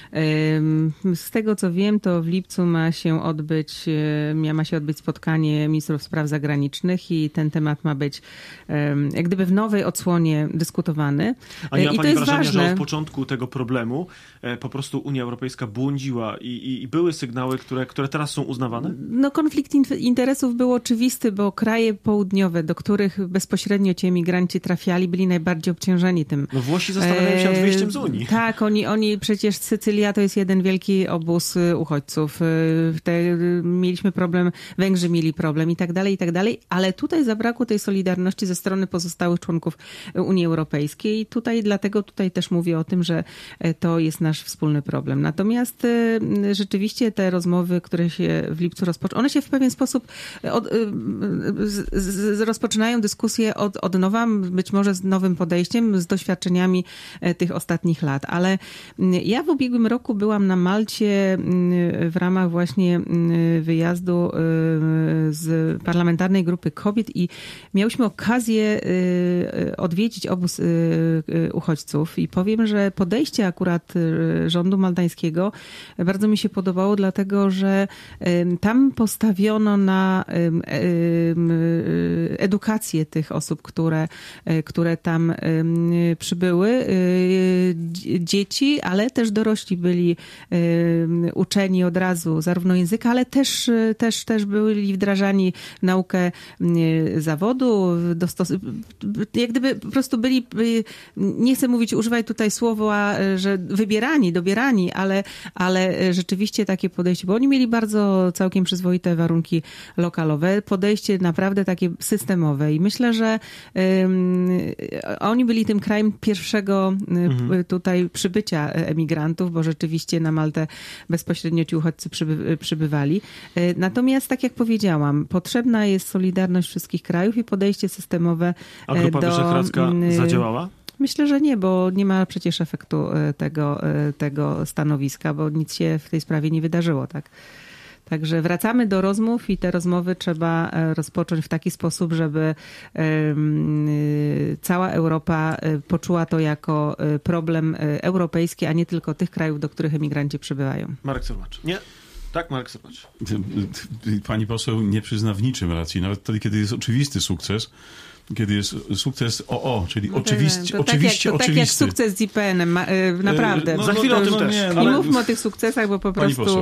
Y, z tego co wiem, to w lipcu ma się odbyć, y, ma się odbyć spotkanie ministrów spraw zagranicznych i ten temat ma być y, jak gdyby w nowej odsłonie dyskutowany.
A nie ma
I
pani
to jest
wrażenia,
ważne.
że od początku tego problemu po prostu Unia Europejska błądziła i, i, i były sygnały, które, które teraz są uznawane?
No konflikt in- interesów był oczywisty, niestety, bo kraje południowe, do których bezpośrednio ci emigranci trafiali, byli najbardziej obciążeni tym.
No Włosi zastanawiają się nad wyjściem z Unii.
Tak, oni, oni przecież Sycylia to jest jeden wielki obóz uchodźców. Te, mieliśmy problem, Węgrzy mieli problem i tak dalej, i tak dalej, ale tutaj zabrakło tej solidarności ze strony pozostałych członków Unii Europejskiej i tutaj dlatego tutaj też mówię o tym, że to jest nasz wspólny problem. Natomiast rzeczywiście te rozmowy, które się w lipcu rozpoczęły, one się w pewien sposób od, z, z, rozpoczynają dyskusję od, od nowa, być może z nowym podejściem, z doświadczeniami tych ostatnich lat. Ale ja w ubiegłym roku byłam na Malcie w ramach właśnie wyjazdu z parlamentarnej grupy kobiet i miałyśmy okazję odwiedzić obóz uchodźców i powiem, że podejście akurat rządu maltańskiego bardzo mi się podobało, dlatego że tam postawiono na edukację tych osób, które, które tam przybyły. Dzieci, ale też dorośli byli uczeni od razu zarówno języka, ale też, też, też byli wdrażani w naukę zawodu. Dostos- jak gdyby po prostu byli, nie chcę mówić, używaj tutaj słowa, że wybierani, dobierani, ale, ale rzeczywiście takie podejście, bo oni mieli bardzo całkiem przyzwoite warunki lokalowe, podejście naprawdę takie systemowe i myślę, że um, oni byli tym krajem pierwszego mhm. tutaj przybycia emigrantów, bo rzeczywiście na Maltę bezpośrednio ci uchodźcy przyby, przybywali. Natomiast, tak jak powiedziałam, potrzebna jest solidarność wszystkich krajów i podejście systemowe
A Grupa
do...
Wyszehradzka zadziałała?
Myślę, że nie, bo nie ma przecież efektu tego, tego stanowiska, bo nic się w tej sprawie nie wydarzyło, tak? Także wracamy do rozmów i te rozmowy trzeba rozpocząć w taki sposób, żeby cała Europa poczuła to jako problem europejski, a nie tylko tych krajów, do których emigranci przybywają.
Marek Surmacz. Nie? Tak, Marek Surmacz.
Pani poseł nie przyzna w niczym racji, nawet wtedy, kiedy jest oczywisty sukces, kiedy jest sukces O O, czyli
no
oczywiście,
to
oczywiście,
tak jak, to
oczywisty.
Tak jak sukces z I P N em, naprawdę.
No, za chwilę o tym też.
Nie,
no,
ale...
I mówmy o tych sukcesach, bo po
Pani
prostu
poseł.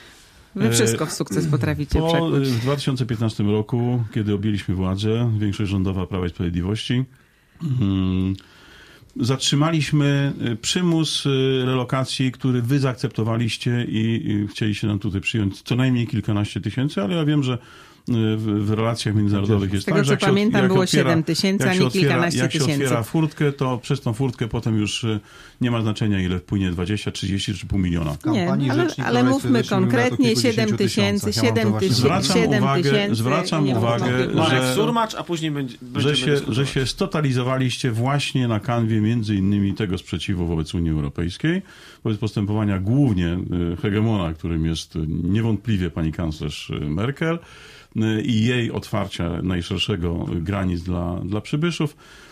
wy wszystko w sukces potraficie
po,
przekuć.
W dwa tysiące piętnastym roku, kiedy objęliśmy władzę, większość rządowa Prawa i Sprawiedliwości, hmm, zatrzymaliśmy przymus relokacji, który wy zaakceptowaliście i chcieliście nam tutaj przyjąć co najmniej kilkanaście tysięcy, ale ja wiem, że w, w relacjach międzynarodowych jest
Z tego,
tak, że
co pamiętam,
się,
było
otwiera,
siedem tysięcy, a nie kilkanaście
jak
tysięcy.
Jak się otwiera furtkę, to przez tą furtkę potem już nie ma znaczenia, ile wpłynie dwadzieścia, trzydzieści czy pół miliona.
Nie, ale, ale mówmy konkretnie siedem tysięcy, siedem tysięcy,
zwracam uwagę, zwracam uwagę,
Marek
że,
Surmacz, a później będzie,
że, się, że się stotalizowaliście właśnie na kanwie między innymi tego sprzeciwu wobec Unii Europejskiej, wobec postępowania głównie hegemona, którym jest niewątpliwie pani kanclerz Merkel, i jej otwarcia najszerszego granic dla, dla przybyszów.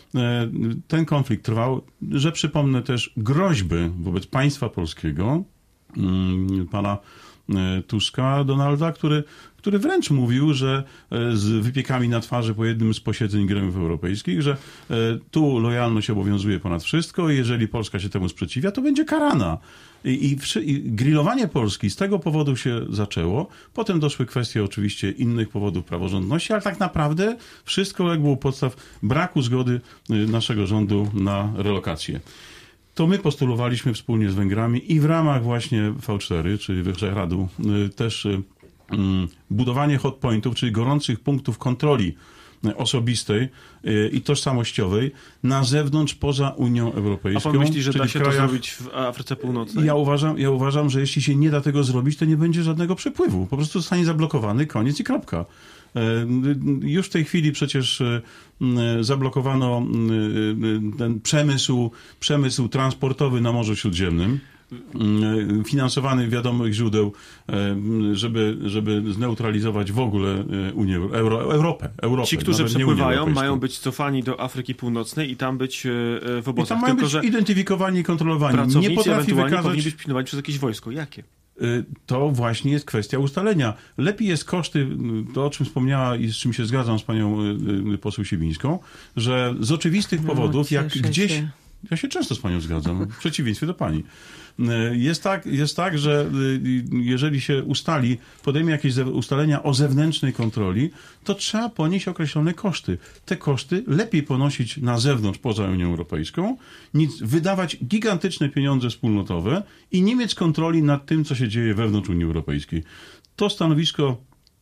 Ten konflikt trwał, że przypomnę też groźby wobec państwa polskiego, pana Tuska, Donalda, który, który wręcz mówił, że z wypiekami na twarzy po jednym z posiedzeń gremiów europejskich, że tu lojalność obowiązuje ponad wszystko i jeżeli Polska się temu sprzeciwia, to będzie karana. I, i, I grillowanie Polski z tego powodu się zaczęło. Potem doszły kwestie oczywiście innych powodów praworządności, ale tak naprawdę wszystko legło u podstaw braku zgody naszego rządu na relokację. To my postulowaliśmy wspólnie z Węgrami i w ramach właśnie V cztery, czyli Wyszehradu, też budowanie hotpointów, czyli gorących punktów kontroli osobistej i tożsamościowej na zewnątrz, poza Unią Europejską.
A pan myśli, że da się
krajach...
to zrobić w Afryce Północnej?
Ja uważam, ja uważam, że jeśli się nie da tego zrobić, to nie będzie żadnego przepływu. Po prostu zostanie zablokowany, koniec i kropka. Już w tej chwili przecież zablokowano ten przemysł, przemysł transportowy na Morzu Śródziemnym, finansowany wiadomych źródeł, żeby, żeby zneutralizować w ogóle Unię, Euro, Europę, Europę.
Ci, którzy przepływają, mają być cofani do Afryki Północnej i tam być w obozach.
I tam mają
Tylko,
być
że
identyfikowani i kontrolowani.
Pracownicy
nie potrafi
ewentualnie
wykazać...
powinni być pilnowani przez jakieś wojsko. Jakie?
To właśnie jest kwestia ustalenia. Lepiej jest koszty, to o czym wspomniała i z czym się zgadzam z panią poseł Sibińską, że z oczywistych
No,
powodów, jak gdzieś...
Się.
Ja się często z panią zgadzam, w przeciwieństwie do pani. Jest tak, jest tak, że jeżeli się ustali, podejmie jakieś ustalenia o zewnętrznej kontroli, to trzeba ponieść określone koszty. Te koszty lepiej ponosić na zewnątrz, poza Unią Europejską, niż wydawać gigantyczne pieniądze wspólnotowe i nie mieć kontroli nad tym, co się dzieje wewnątrz Unii Europejskiej. To stanowisko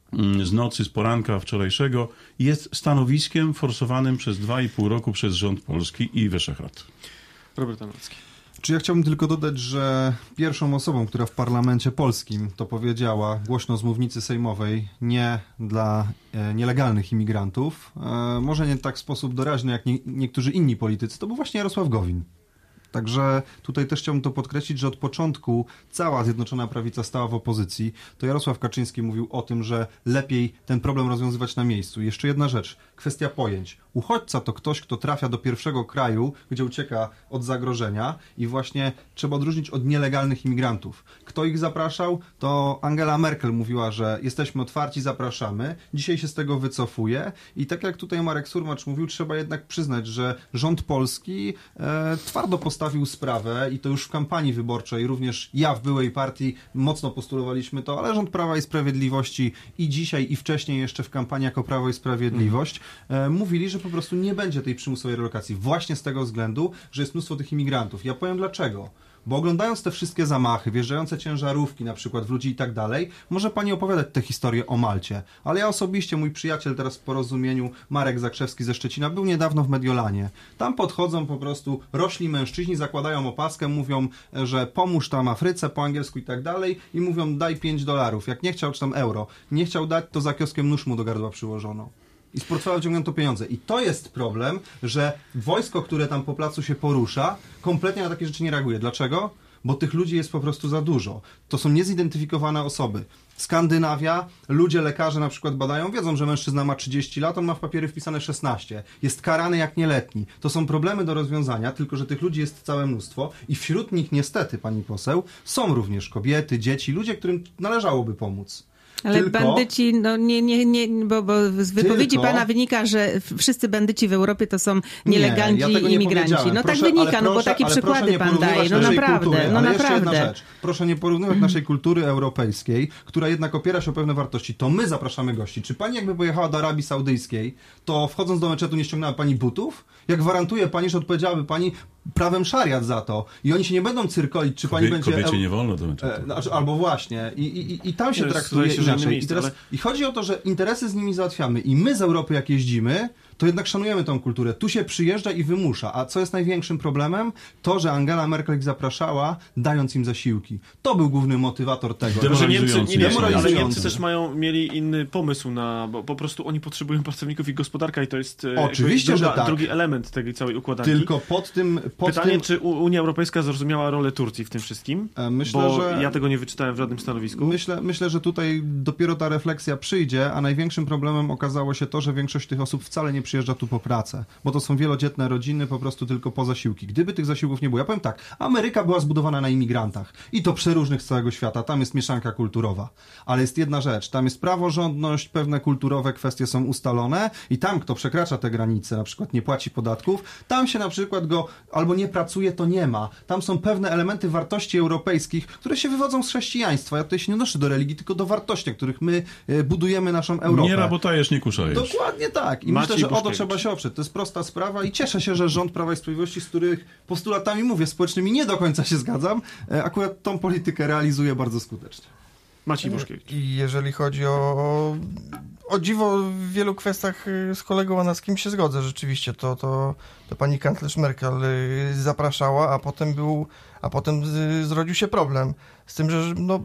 z nocy, z poranka wczorajszego jest stanowiskiem forsowanym przez dwa i pół roku przez rząd polski i Wyszehrad.
Robert Anocki.
Czy ja chciałbym tylko dodać, że pierwszą osobą, która w parlamencie polskim to powiedziała głośno z mównicy sejmowej nie dla e, nielegalnych imigrantów, e, może nie tak w sposób doraźny jak nie, niektórzy inni politycy, to był właśnie Jarosław Gowin. Także tutaj też chciałbym to podkreślić, że od początku cała Zjednoczona Prawica stała w opozycji. To Jarosław Kaczyński mówił o tym, że lepiej ten problem rozwiązywać na miejscu. I jeszcze jedna rzecz, kwestia pojęć. Uchodźca to ktoś, kto trafia do pierwszego kraju, gdzie ucieka od zagrożenia i właśnie trzeba odróżnić od nielegalnych imigrantów. Kto ich zapraszał? To Angela Merkel mówiła, że jesteśmy otwarci, zapraszamy. Dzisiaj się z tego wycofuje i tak jak tutaj Marek Surmacz mówił, trzeba jednak przyznać, że rząd polski e, twardo postawił sprawę i to już w kampanii wyborczej, również ja w byłej partii mocno postulowaliśmy to, ale rząd Prawa i Sprawiedliwości i dzisiaj i wcześniej jeszcze w kampanii jako Prawo i Sprawiedliwość e, mówili, że po prostu nie będzie tej przymusowej relokacji. Właśnie z tego względu, że jest mnóstwo tych imigrantów. Ja powiem dlaczego. Bo oglądając te wszystkie zamachy, wjeżdżające ciężarówki na przykład w ludzi i tak dalej, może pani opowiadać tę historię o Malcie. Ale ja osobiście, mój przyjaciel teraz w porozumieniu, Marek Zakrzewski ze Szczecina, był niedawno w Mediolanie. Tam podchodzą po prostu rośli mężczyźni, zakładają opaskę, mówią, że pomóż tam Afryce po angielsku i tak dalej i mówią daj pięć dolarów. Jak nie chciał, czy tam euro, nie chciał dać, to za kioskiem nóż mu do gardła przyłożono. I z portfela wyciągnięto pieniądze. I to jest problem, że wojsko, które tam po placu się porusza, kompletnie na takie rzeczy nie reaguje. Dlaczego? Bo tych ludzi jest po prostu za dużo. To są niezidentyfikowane osoby. Skandynawia, ludzie, lekarze na przykład badają, wiedzą, że mężczyzna ma trzydzieści lat, on ma w papiery wpisane szesnaście. Jest karany jak nieletni. To są problemy do rozwiązania, tylko że tych ludzi jest całe mnóstwo i wśród nich niestety, pani poseł, są również kobiety, dzieci, ludzie, którym należałoby pomóc.
Ale
Tylko...
bandyci, no nie, nie, nie, bo, bo z wypowiedzi
Tylko...
pana wynika, że wszyscy bandyci w Europie to są nielegalni
nie, ja tego nie
imigranci. No
proszę,
tak wynika,
proszę,
no bo takie przykłady pan daje. No naprawdę,
kultury.
no
ale
naprawdę.
Jeszcze jedna rzecz. Proszę nie porównywać naszej kultury europejskiej, która jednak opiera się o pewne wartości. To my zapraszamy gości. Czy pani jakby pojechała do Arabii Saudyjskiej, to wchodząc do meczetu nie ściągnęła pani butów? Jak gwarantuje pani, że odpowiedziałaby pani prawem szariat za to. I oni się nie będą cyrkolić, czy pani
Kobie,
będzie...
Kobiecie nie wolno do meczetu.
E, znaczy, albo właśnie. I, i, i tam się
Jest,
traktuje
się,
inaczej.
miejsce,
I, teraz,
ale...
I chodzi o to, że interesy z nimi załatwiamy. I my z Europy jak jeździmy, to jednak szanujemy tą kulturę. Tu się przyjeżdża i wymusza. A co jest największym problemem? To, że Angela Merkel ich zapraszała, dając im zasiłki. To był główny motywator tego.
Że Niemcy, nie, nie, ale
Demoralizujący.
Niemcy też mają, mieli inny pomysł na, bo po prostu oni potrzebują pracowników i gospodarka i to jest
Oczywiście,
druga,
że tak.
drugi element tej całej układanki.
Tylko pod tym... Pod
Pytanie,
tym...
czy Unia Europejska zrozumiała rolę Turcji w tym wszystkim?
Myślę,
bo
że...
ja tego nie wyczytałem w żadnym stanowisku.
Myślę, myślę, że tutaj dopiero ta refleksja przyjdzie, a największym problemem okazało się to, że większość tych osób wcale nie przyjeżdża tu po pracę. Bo to są wielodzietne rodziny, po prostu tylko po zasiłki. Gdyby tych zasiłków nie było, ja powiem tak, Ameryka była zbudowana na imigrantach i to przeróżnych z całego świata, tam jest mieszanka kulturowa. Ale jest jedna rzecz, tam jest praworządność, pewne kulturowe kwestie są ustalone i tam, kto przekracza te granice, na przykład nie płaci podatków, tam się na przykład go albo nie pracuje, to nie ma. Tam są pewne elementy wartości europejskich, które się wywodzą z chrześcijaństwa. Ja tutaj się nie odnoszę do religii, tylko do wartości, na których my budujemy naszą Europę.
Nie rabotajesz, nie kuszajesz.
Dokładnie tak. I
Maciej
myślę, że o to
Buszkiewicz.
trzeba się oprzeć. To jest prosta sprawa i cieszę się, że rząd Prawa i Sprawiedliwości, z których postulatami, mówię, społecznymi nie do końca się zgadzam, akurat tą politykę realizuje bardzo skutecznie.
Maciej Buszkiewicz.
I jeżeli chodzi o, o dziwo, w wielu kwestiach z kolegą Anackim się zgodzę. Rzeczywiście to, to, to pani kanclerz Merkel zapraszała, a potem był, a potem zrodził się problem z tym, że no,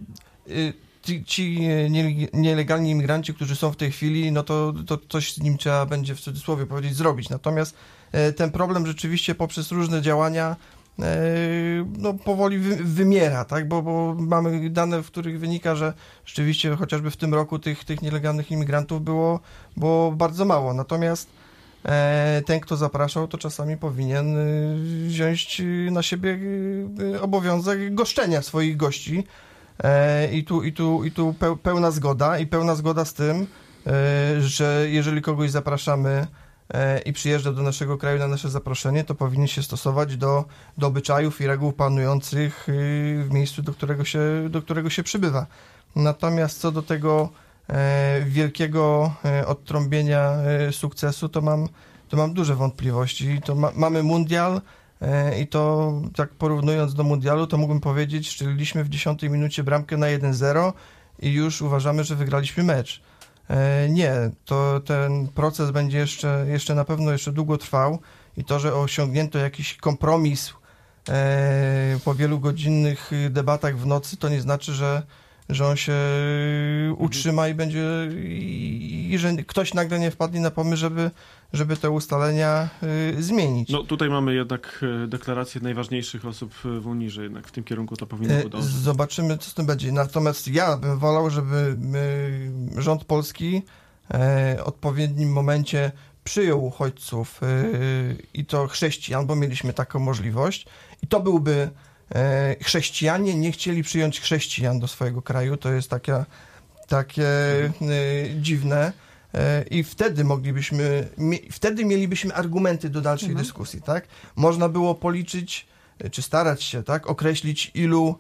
ci, ci nielegalni imigranci, którzy są w tej chwili, no to, to coś z nim trzeba będzie w cudzysłowie powiedzieć zrobić. Natomiast ten problem rzeczywiście poprzez różne działania no, powoli wy, wymiera, tak? Bo, bo mamy dane, w których wynika, że rzeczywiście chociażby w tym roku tych, tych nielegalnych imigrantów było, było bardzo mało. Natomiast e, ten, kto zapraszał, to czasami powinien wziąć na siebie obowiązek goszczenia swoich gości. E, I tu, i tu, i tu pełna zgoda i pełna zgoda z tym, e, że jeżeli kogoś zapraszamy i przyjeżdża do naszego kraju na nasze zaproszenie, to powinien się stosować do, do obyczajów i reguł panujących w miejscu, do którego się, do którego się przybywa. Natomiast co do tego wielkiego odtrąbienia sukcesu, to mam, to mam duże wątpliwości. To ma, mamy mundial i to tak porównując do mundialu, to mógłbym powiedzieć, strzeliliśmy w dziesiątej minucie bramkę na jeden zero i już uważamy, że wygraliśmy mecz. Nie, to ten proces będzie jeszcze, jeszcze na pewno jeszcze długo trwał i to, że osiągnięto jakiś kompromis po wielu godzinnych debatach w nocy, to nie znaczy, że, że on się utrzyma i będzie i, i że ktoś nagle nie wpadnie na pomysł, żeby, żeby te ustalenia y, zmienić.
No tutaj mamy jednak deklarację najważniejszych osób w Unii, że jednak w tym kierunku to powinno podążać.
Zobaczymy, co z tym będzie. Natomiast ja bym wolał, żeby y, rząd polski w odpowiednim momencie przyjął uchodźców y, i to chrześcijan, bo mieliśmy taką możliwość i to byłby chrześcijanie nie chcieli przyjąć chrześcijan do swojego kraju. To jest takie, takie mhm. dziwne. I wtedy moglibyśmy, wtedy mielibyśmy argumenty do dalszej mhm. dyskusji, tak? Można było policzyć, czy starać się, tak? Określić, ilu,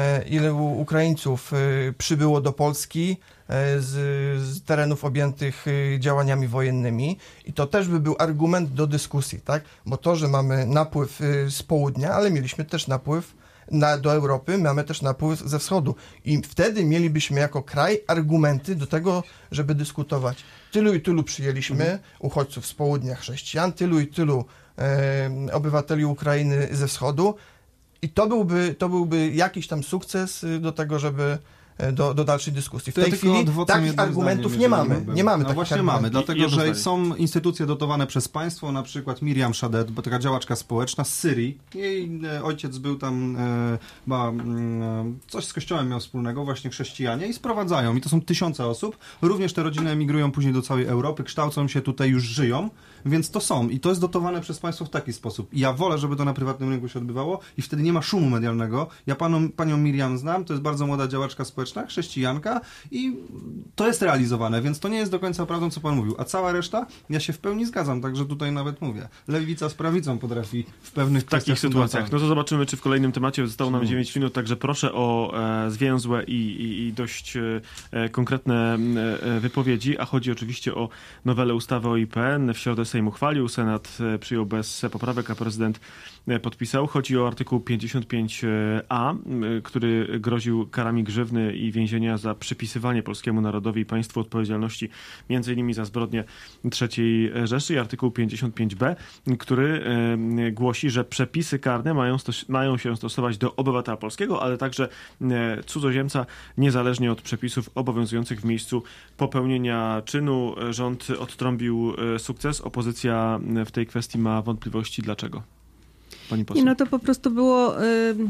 ilu Ukraińców przybyło do Polski z, z terenów objętych działaniami wojennymi i to też by był argument do dyskusji, tak? Bo to, że mamy napływ z południa, ale mieliśmy też napływ na, do Europy, mamy też napływ ze wschodu i wtedy mielibyśmy jako kraj argumenty do tego, żeby dyskutować. Tylu i tylu przyjęliśmy mhm. uchodźców z południa chrześcijan, tylu i tylu e, obywateli Ukrainy ze wschodu i to byłby, to byłby jakiś tam sukces do tego, żeby Do, do dalszej dyskusji. W
to
tej
ja
chwili takich argumentów
zdanie,
nie mamy.
Mógłbym.
Nie mamy
no
takich
właśnie
argumentów.
mamy, dlatego
Jedno
że
zdanie.
są instytucje dotowane przez państwo, na przykład Miriam Shadet, bo taka działaczka społeczna z Syrii. Jej e, ojciec był tam, e, ma, e, coś z kościołem miał wspólnego, właśnie chrześcijanie i sprowadzają. I to są tysiące osób. Również te rodziny emigrują później do całej Europy, kształcą się tutaj, już żyją, więc to są. I to jest dotowane przez państwo w taki sposób. I ja wolę, żeby to na prywatnym rynku się odbywało i wtedy nie ma szumu medialnego. Ja paną, panią Miriam znam, to jest bardzo młoda działaczka społeczna, chrześcijanka, i to jest realizowane, więc to nie jest do końca prawdą, co pan mówił. A cała reszta, ja się w pełni zgadzam, także tutaj nawet mówię. Lewica z prawicą potrafi w pewnych
w takich sytuacjach. No to zobaczymy, czy w kolejnym temacie zostało nam dziewięć minut, także proszę o e, zwięzłe i, i, i dość e, konkretne e, wypowiedzi, a chodzi oczywiście o nowelę ustawy o I P N. W środę Sejm uchwalił, Senat e, przyjął bez poprawek, a prezydent e, podpisał. Chodzi o artykuł pięćdziesiąt pięć a, e, który groził karami grzywny i więzienia za przypisywanie polskiemu narodowi i państwu odpowiedzialności między innymi za zbrodnie trzeciej Rzeszy, i artykuł pięćdziesiąt pięć b, który e, głosi, że przepisy karne mają, stos- mają się stosować do obywatela polskiego, ale także e, cudzoziemca, niezależnie od przepisów obowiązujących w miejscu popełnienia czynu. Rząd odtrąbił e, sukces. Opozycja w tej kwestii ma wątpliwości. Dlaczego? Pani poseł.
Nie, no to po prostu było y,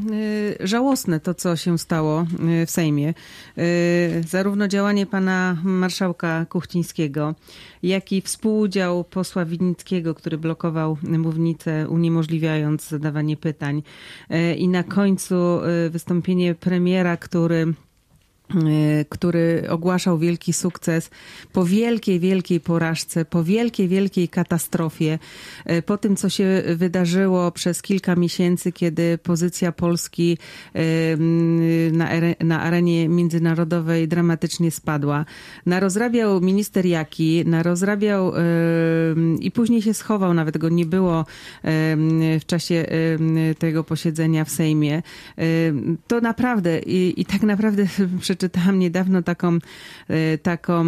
y, żałosne to, co się stało y, w Sejmie. Y, zarówno działanie pana marszałka Kuchcińskiego, jak i współudział posła Winnickiego, który blokował mównicę, uniemożliwiając zadawanie pytań. Y, I na końcu y, wystąpienie premiera, który który ogłaszał wielki sukces po wielkiej, wielkiej porażce, po wielkiej, wielkiej katastrofie, po tym, co się wydarzyło przez kilka miesięcy, kiedy pozycja Polski na, na arenie międzynarodowej dramatycznie spadła. Narozrabiał minister Jaki, narozrabiał i później się schował, nawet go nie było w czasie tego posiedzenia w Sejmie. To naprawdę i, i tak naprawdę przeczytałam niedawno taką, taką,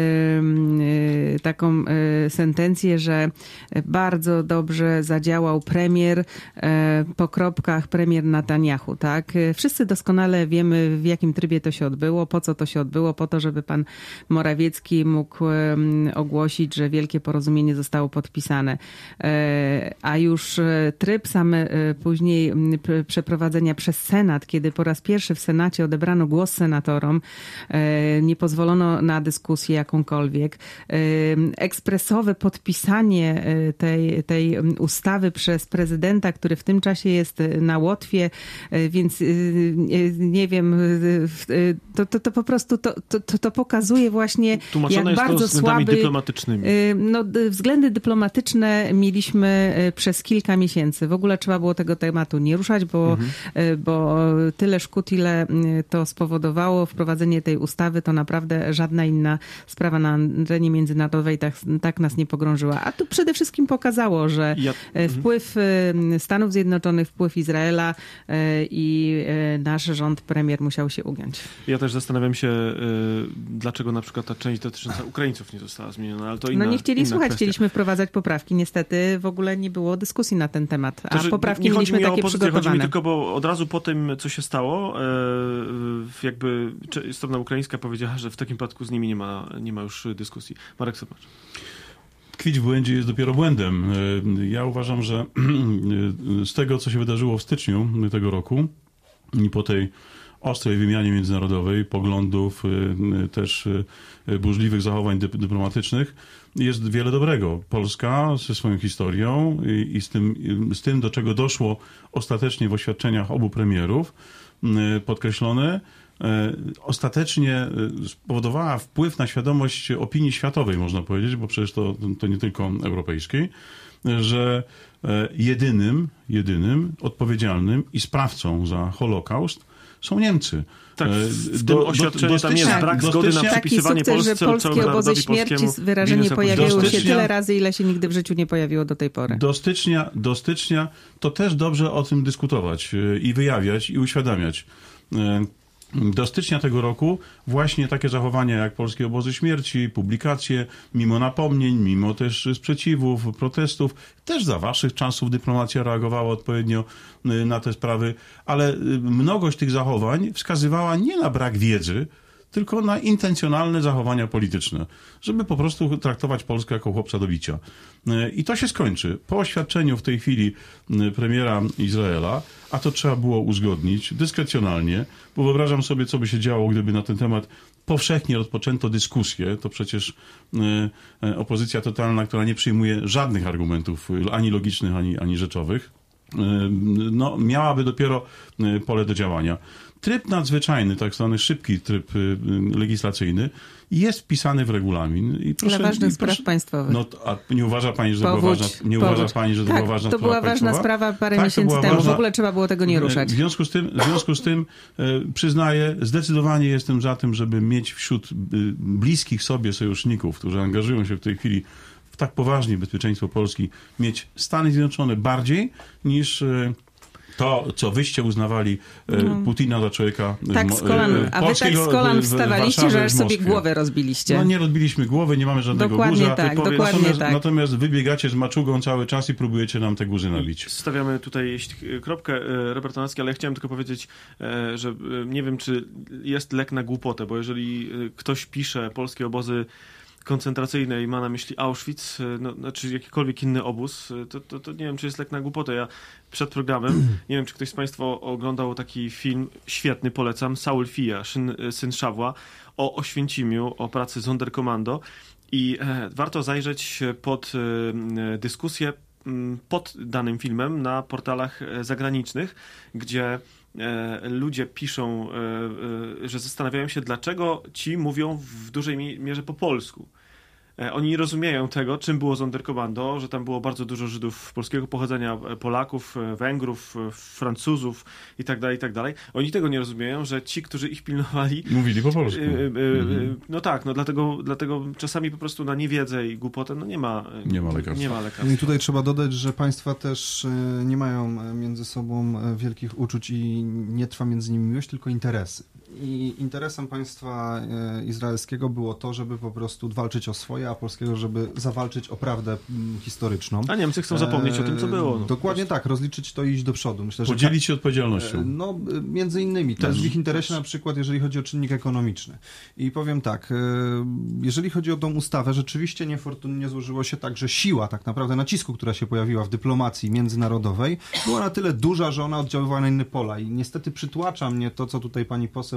taką sentencję, że bardzo dobrze zadziałał premier po kropkach, premier Netanyahu, tak? Wszyscy doskonale wiemy, w jakim trybie to się odbyło, po co to się odbyło, po to, żeby pan Morawiecki mógł ogłosić, że wielkie porozumienie zostało podpisane. A już tryb sam później przeprowadzenia przez Senat, kiedy po raz pierwszy w Senacie odebrano głos senatorom, dyktatorom. Nie pozwolono na dyskusję jakąkolwiek. Ekspresowe podpisanie tej, tej ustawy przez prezydenta, który w tym czasie jest na Łotwie, więc nie wiem, to, to, to po prostu to, to, to pokazuje właśnie,
tłumaczone
jak
jest
bardzo
to względami
słaby...
dyplomatycznymi.
No, względy dyplomatyczne mieliśmy przez kilka miesięcy. W ogóle trzeba było tego tematu nie ruszać, bo, mhm. bo tyle szkód, ile to spowodowało wprowadzenie tej ustawy, to naprawdę żadna inna sprawa na arenie międzynarodowej tak, tak nas nie pogrążyła. A tu przede wszystkim pokazało, że ja... wpływ Stanów Zjednoczonych, wpływ Izraela i nasz rząd, premier musiał się ugiąć.
Ja też zastanawiam się, dlaczego na przykład ta część dotycząca Ukraińców nie została zmieniona, ale to inna,
No nie chcieli słuchać,
kwestia.
Chcieliśmy wprowadzać poprawki. Niestety w ogóle nie było dyskusji na ten temat, a
to,
poprawki
nie
mieliśmy
chodzi mi
takie
o opozycję,
przygotowane.
chodzi mi tylko, bo od razu po tym, co się stało, jakby strona ukraińska powiedziała, że w takim przypadku z nimi nie ma, nie ma już dyskusji. Marek Sobacz.
Tkwić w błędzie jest dopiero błędem. Ja uważam, że z tego, co się wydarzyło w styczniu tego roku i po tej ostrej wymianie międzynarodowej, poglądów, też burzliwych zachowań dyplomatycznych, jest wiele dobrego. Polska ze swoją historią i z tym, z tym, do czego doszło ostatecznie w oświadczeniach obu premierów, podkreślone, ostatecznie spowodowała wpływ na świadomość opinii światowej, można powiedzieć, bo przecież to, to nie tylko europejskiej, że jedynym, jedynym odpowiedzialnym i sprawcą za Holokaust są Niemcy.
Tak, w tym oświadczeniu tam jest brak zgody na przypisywanie
taki sukces, że polskie obozy śmierci wyrażenie pojawiło się tyle razy, ile się nigdy w życiu nie pojawiło do tej pory.
Do stycznia, do stycznia to też dobrze o tym dyskutować i wyjawiać i uświadamiać. Do stycznia tego roku właśnie takie zachowania jak polskie obozy śmierci, publikacje, mimo napomnień, mimo też sprzeciwów, protestów, też za waszych czasów dyplomacja reagowała odpowiednio na te sprawy, ale mnogość tych zachowań wskazywała nie na brak wiedzy, tylko na intencjonalne zachowania polityczne, żeby po prostu traktować Polskę jako chłopca do bicia. I to się skończy. Po oświadczeniu w tej chwili premiera Izraela, a to trzeba było uzgodnić dyskrecjonalnie, bo wyobrażam sobie, co by się działo, gdyby na ten temat powszechnie rozpoczęto dyskusję. To przecież opozycja totalna, która nie przyjmuje żadnych argumentów, ani logicznych, ani, ani rzeczowych, no, miałaby dopiero pole do działania. Tryb nadzwyczajny, tak zwany szybki tryb legislacyjny, jest wpisany w regulamin. I proszę,
Dla ważnych
i
spraw
proszę,
państwowych.
No, a nie uważa pani, że to
powódź,
była ważna, nie
powódź.
uważa pani, że to
tak,
była ważna
to
sprawa
była ważna
państwowa?
sprawa parę
tak,
miesięcy temu.
Ważna...
W ogóle trzeba było tego nie ruszać.
W związku z tym, w związku z tym e, przyznaję, zdecydowanie jestem za tym, żeby mieć wśród e, bliskich sobie sojuszników, którzy angażują się w tej chwili w tak poważnie bezpieczeństwo Polski, mieć Stany Zjednoczone bardziej niż... E, to, co wyście uznawali no. Putina za człowieka...
Tak z kolan, a wy tak z kolan wstawaliście, że aż sobie głowę rozbiliście.
No nie rozbiliśmy głowy, nie mamy żadnego
dokładnie
guza.
Tak, dokładnie
natomiast,
tak.
natomiast wy biegacie z maczugą cały czas i próbujecie nam te guzy nabić.
Stawiamy tutaj kropkę, Robert Tanacki, ale ja chciałem tylko powiedzieć, że nie wiem, czy jest lek na głupotę, bo jeżeli ktoś pisze polskie obozy koncentracyjne i ma na myśli Auschwitz, no, no, czy jakikolwiek inny obóz, to, to, to nie wiem, czy jest lek na głupotę. Ja przed programem, nie wiem, czy ktoś z Państwa oglądał taki film, świetny, polecam, Saul Fija, syn, syn Szawła, o Oświęcimiu, o pracy Sonderkommando i e, warto zajrzeć pod e, dyskusję pod danym filmem na portalach zagranicznych, gdzie ludzie piszą, że zastanawiają się, dlaczego ci mówią w dużej mierze po polsku. Oni nie rozumieją tego, czym było Sonderkommando, że tam było bardzo dużo Żydów polskiego pochodzenia, Polaków, Węgrów, Francuzów i tak dalej, i tak dalej. Oni tego nie rozumieją, że ci, którzy ich pilnowali...
Mówili po polsku.
Mhm. No tak, no dlatego, dlatego czasami po prostu na niewiedzę i głupotę no nie ma,
nie ma lekarstwa.
Nie ma lekarstwa.
I tutaj trzeba dodać, że państwa też nie mają między sobą wielkich uczuć i nie trwa między nimi miłość, tylko interesy. I interesem państwa izraelskiego było to, żeby po prostu walczyć o swoje, a polskiego, żeby zawalczyć o prawdę historyczną.
A Niemcy chcą zapomnieć e, o tym, co było. No,
dokładnie tak, rozliczyć to i iść do przodu. Myślę, że
podzielić się odpowiedzialnością.
No, między innymi. To jest w ich interesie na przykład, jeżeli chodzi o czynnik ekonomiczny. I powiem tak, jeżeli chodzi o tą ustawę, rzeczywiście niefortunnie złożyło się tak, że siła tak naprawdę nacisku, która się pojawiła w dyplomacji międzynarodowej, była na tyle duża, że ona oddziaływała na inne pola. I niestety przytłacza mnie to, co tutaj pani poseł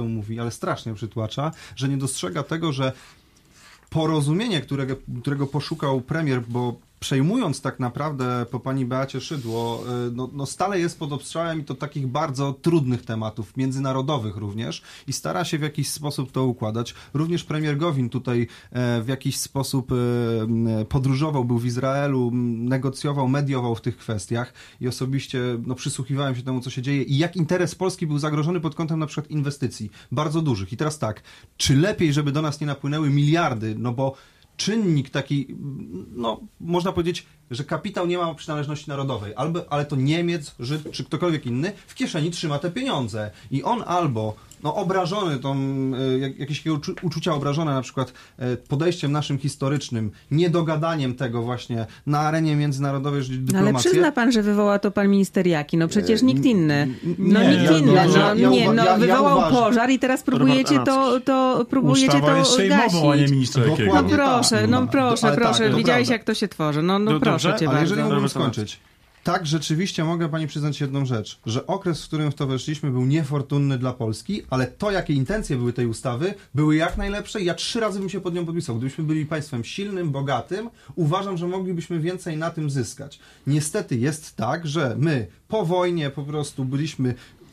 mało mówi, ale strasznie przytłacza, że nie dostrzega tego, że porozumienie, którego, którego poszukał premier, bo przejmując tak naprawdę po pani Beacie Szydło, no, no stale jest pod obstrzałem i to takich bardzo trudnych tematów, międzynarodowych również i stara się w jakiś sposób to układać. Również premier Gowin tutaj w jakiś sposób podróżował, był w Izraelu, negocjował, mediował w tych kwestiach i osobiście no, przysłuchiwałem się temu, co się dzieje i jak interes Polski był zagrożony pod kątem na przykład inwestycji, bardzo dużych. I teraz tak, czy lepiej, żeby do nas nie napłynęły miliardy, no bo czynnik taki, no można powiedzieć, że kapitał nie ma przynależności narodowej, albo, ale to Niemiec, Żyd czy ktokolwiek inny w kieszeni trzyma te pieniądze i on albo no, obrażony, tą, jak, jakieś uczu, uczucia obrażone na przykład podejściem naszym historycznym, niedogadaniem tego właśnie na arenie międzynarodowej dyplomacji.
Ale przyzna pan, że wywoła to pan minister Jaki, no przecież nikt inny. No
nie,
nikt
ja,
inny,
no,
no,
ja, ja,
nie, no
ja,
wywołał
ja
pożar i teraz próbujecie to, to, próbujecie
Ustawa
to
jest sejmową, a nie
gasić.
ministerskiego.
No
Dokładnie
proszę,
tak.
no proszę,
Ale
proszę,
tak, to
widziałeś
prawda.
jak to się tworzy, no, no
No
proszę
dobrze,
cię
ale
bardzo.
jeżeli mógłbym
Robert
skończyć. Tak, rzeczywiście mogę pani przyznać jedną rzecz, że okres, w którym w to weszliśmy, był niefortunny dla Polski, ale to, jakie intencje były tej ustawy, były jak najlepsze i ja trzy razy bym się pod nią podpisał. Gdybyśmy byli państwem silnym, bogatym, uważam, że moglibyśmy więcej na tym zyskać. Niestety jest tak, że my po wojnie po prostu byliśmy,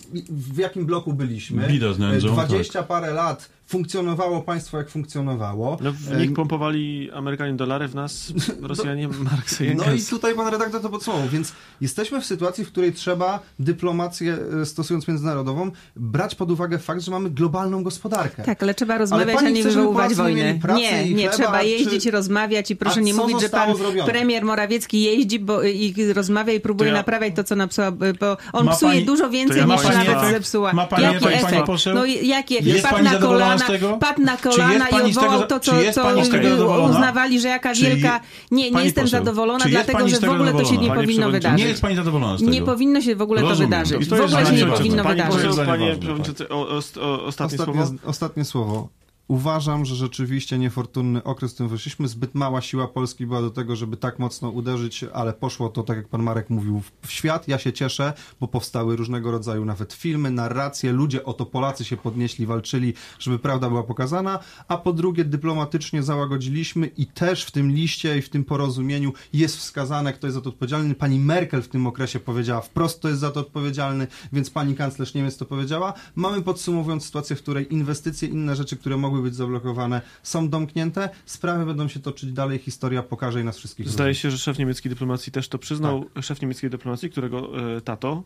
w jakim bloku byliśmy?
Bida z nędzą,
dwadzieścia
tak.
parę lat funkcjonowało państwo, jak funkcjonowało.
No, w nich pompowali Amerykanie dolary, w nas Rosjanie Marksa i
No i
Engelsa.
tutaj pan redaktor to podsumował, więc jesteśmy w sytuacji, w której trzeba dyplomację, stosując międzynarodową, brać pod uwagę fakt, że mamy globalną gospodarkę.
Tak, ale trzeba rozmawiać,
pani
a nie
chce, żeby
wywoływać
Polacy nie
wojny.
mieli pracy
Nie,
i
nie,
chleba,
trzeba
czy-
jeździć, rozmawiać i proszę
A
nie
co
mówić, że
zostało
pan
zrobione?
premier Morawiecki jeździ bo, i rozmawia i próbuje
To ja-
naprawiać to, co napsuła, bo on
Ma
psuje
pani-
dużo
to
więcej
ja
niż
ma pani
nawet
efekt?
zepsuła.
Ma pani
Jaki
efekt, pani
efekt?
poseł?
No jakie?
Jest
Pat
pani
na
zadowolona
kolana,
z tego?
pat na
Czy jest
kolana i
pani z tego
odwołał
za-
to,
czy
co,
jest
co
pani z tego zadowolona?
uznawali, że jaka
Czy-
wielka... Nie, nie
Pani
jestem
poseł,
zadowolona,
czy jest
dlatego
pani
że
z
w
tego
ogóle to się nie
zadowolona?
Panie
powinno
przewodniczący,
wydarzyć.
Nie jest pani zadowolona z tego?
Nie powinno się w ogóle to
Rozumiem.
wydarzyć.
I
W
to jest
ogóle się nie
zdanie
powinno
ważne.
Pani
wydarzyć.
poseł,
Zdanie
panie
ważne,
przewodniczący, o, o, o, ostatnie
Ostatnie,
słowo.
ostatnie słowo. Uważam, że rzeczywiście niefortunny okres, w którym wyszliśmy, zbyt mała siła Polski była do tego, żeby tak mocno uderzyć, ale poszło to, tak jak pan Marek mówił, w świat. Ja się cieszę, bo powstały różnego rodzaju nawet filmy, narracje, ludzie, oto Polacy się podnieśli, walczyli, żeby prawda była pokazana, a po drugie dyplomatycznie załagodziliśmy i też w tym liście i w tym porozumieniu jest wskazane, kto jest za to odpowiedzialny. Pani Merkel w tym okresie powiedziała wprost, kto jest za to odpowiedzialny, więc pani kanclerz Niemiec to powiedziała. Mamy, podsumowując, sytuację, w której inwestycje, inne rzeczy, które mogły być zablokowane, są domknięte, sprawy będą się toczyć dalej, historia pokaże i nas wszystkich.
Zdaje się, że szef niemieckiej dyplomacji też to przyznał. Szef niemieckiej dyplomacji, którego e, tato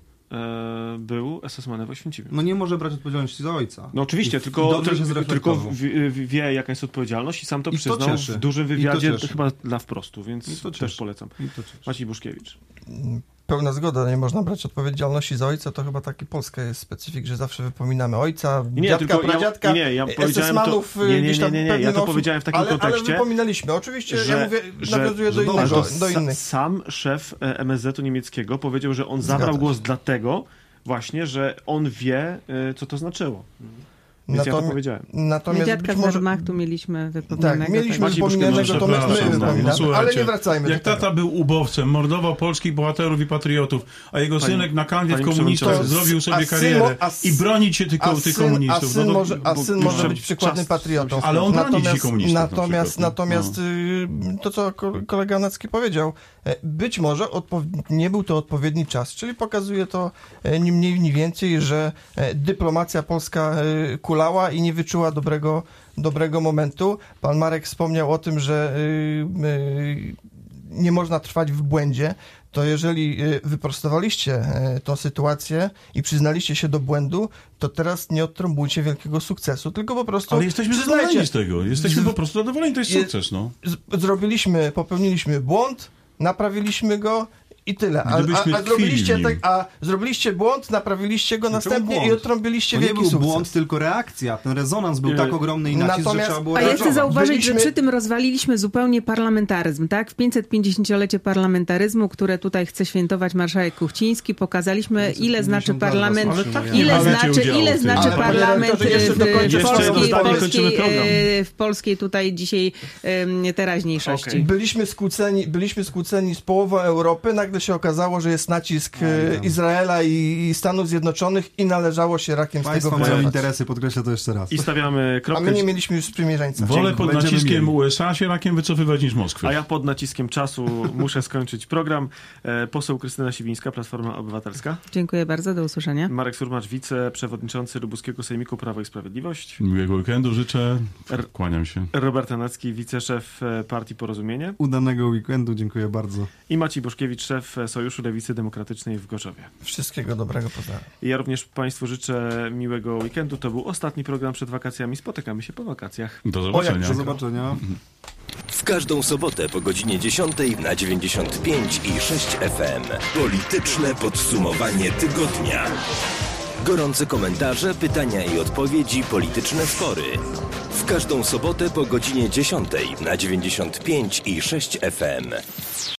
e, był es es manem w Oświęcimiu.
No nie może brać odpowiedzialności za ojca.
No oczywiście,
I,
tylko,
i dobrze się
tylko
zreflektował.
wie, wie, jaka jest odpowiedzialność i sam to
I to
przyznał
cieszy.
w dużym
I to
wywiadzie,
cieszy.
chyba dla Wprostu,
I
więc
to
też
cieszy.
polecam.
I to cieszy.
Maciej Buszkiewicz.
Pełna zgoda, nie można brać odpowiedzialności za ojca, to chyba taki Polska jest specyfik, że zawsze wypominamy ojca,
Nie,
dziadka,
tylko ja-
pradziadka,
nie, ja powiedziałem
es es manów,
to- nie, nie,
gdzieś tam
nie, nie, nie, ja
pewnych
to
osób,
powiedziałem w takim
ale,
kontekście,
Ale wypominaliśmy, oczywiście,
że-
ja mówię,
że-
nawiązuję do
że
innego,
dobrze,
do
Sa-
innych.
Sam szef e, em es zetu niemieckiego powiedział, że on
Zgadza
zabrał
się.
głos dlatego właśnie, że on wie, e, co to znaczyło. Więc ja to
Natomi-
powiedziałem.
Natomiast
Dziadka
być
z
może...
Wehrmachtu mieliśmy wypominanego.
Tak, mieliśmy
Maciej
wypominanego,
Buszkiewicz,
to my, my
przepraszam,
wypominamy,
no, słuchajcie,
ale nie wracajmy
Jak
do tego.
tata był ubowcem, mordował polskich bohaterów i patriotów, a jego
Pani-
synek na kanwie w
pani
komunistach
przewodnicząca,
zrobił sobie
a syn
karierę
mo- a s-
i bronić się tylko
A
tych
syn, a
komunistów.
syn,
No to-
może, a
bo-
syn
bo-
może
że
być przykładnym
czas-
patriotą.
Ale on broni
natomiast,
ci komunistów na
Natomiast,
przykład, no.
natomiast y, to, co ko- kolega Nacki powiedział, e, być może odpo- nie był to odpowiedni czas, czyli pokazuje to e, ni mniej, ni więcej, że e, dyplomacja polska e, kulała i nie wyczuła dobrego, dobrego momentu. Pan Marek wspomniał o tym, że y, y, nie można trwać w błędzie. To jeżeli y, wyprostowaliście y, tą sytuację i przyznaliście się do błędu, to teraz nie odtrąbujcie wielkiego sukcesu, tylko po prostu
Ale jesteśmy
przyznajcie,
zadowoleni z tego. Jesteśmy
Z-
po prostu zadowoleni, to jest
Je-
sukces, no.
z- zrobiliśmy, popełniliśmy błąd, naprawiliśmy go i tyle. A, a,
Gdybyśmy
a, zrobiliście,
tkwili w nim.
tak, a zrobiliście błąd, naprawiliście go
No to był
następnie i
błąd.
odtrąbiliście
To nie
wielki
był
sukces.
błąd, tylko reakcja. Ten rezonans był
Nie.
tak ogromny i nacisk,
Natomiast-
że trzeba było
A ja chcę
reagować.
zauważyć,
Byliśmy-
że przy tym rozwaliliśmy zupełnie parlamentaryzm, tak? W pięćsetpięćdziesięciolecie parlamentaryzmu, które tutaj chce świętować marszałek Kuchciński, pokazaliśmy, ile znaczy parlament,
Ale tak
nie
ile
bierzecie
znaczy,
udziału
ile
w tym.
znaczy
Ale panie
parlament
redaktorze, jeszcze
w,
dokończę
w,
swoje
polskiej,
zdanie,
polskiej,
kończymy program.
e, w polskiej tutaj dzisiaj em, teraźniejszości.
Okej.
Byliśmy skłóceni, byliśmy skłóceni z połową Europy, nagle nagle się okazało, że jest nacisk
Oj,
e,
tam.
Izraela i, i Stanów Zjednoczonych i należało się rakiem z
Państwo
tego
mają
wycofać.
interesy, podkreślę to jeszcze raz.
I stawiamy
A
kropkę.
my nie mieliśmy już sprzymierzeńca.
Wolę pod
Będziemy
naciskiem
mieli.
U S A się rakiem wycofywać niż Moskwy.
A ja pod naciskiem czasu muszę skończyć program. E, Poseł Krystyna Siwińska, Platforma Obywatelska.
Dziękuję bardzo, do usłyszenia.
Marek Surmacz, wiceprzewodniczący Lubuskiego Sejmiku Prawo i Sprawiedliwość.
Miłego weekendu życzę.
R-
Kłaniam się.
Robert Tanacki, wiceszef e, Partii Porozumienie.
Udanego weekendu, dziękuję bardzo.
I Maciej Boszkiewicz, szef Sojuszu Lewicy Demokratycznej w Gorzowie.
Wszystkiego dobrego, pozdrawiam.
I ja również Państwu życzę miłego weekendu. To był ostatni program przed wakacjami. Spotykamy się po wakacjach.
Do
O,
zobaczenia.
jak
Do zobaczenia.
W każdą sobotę po godzinie dziesiątej na dziewięćdziesiąt pięć i sześć F M. Polityczne podsumowanie tygodnia. Gorące komentarze, pytania i odpowiedzi, polityczne spory. W każdą sobotę po godzinie dziesiątej na dziewięćdziesiąt pięć i sześć F M.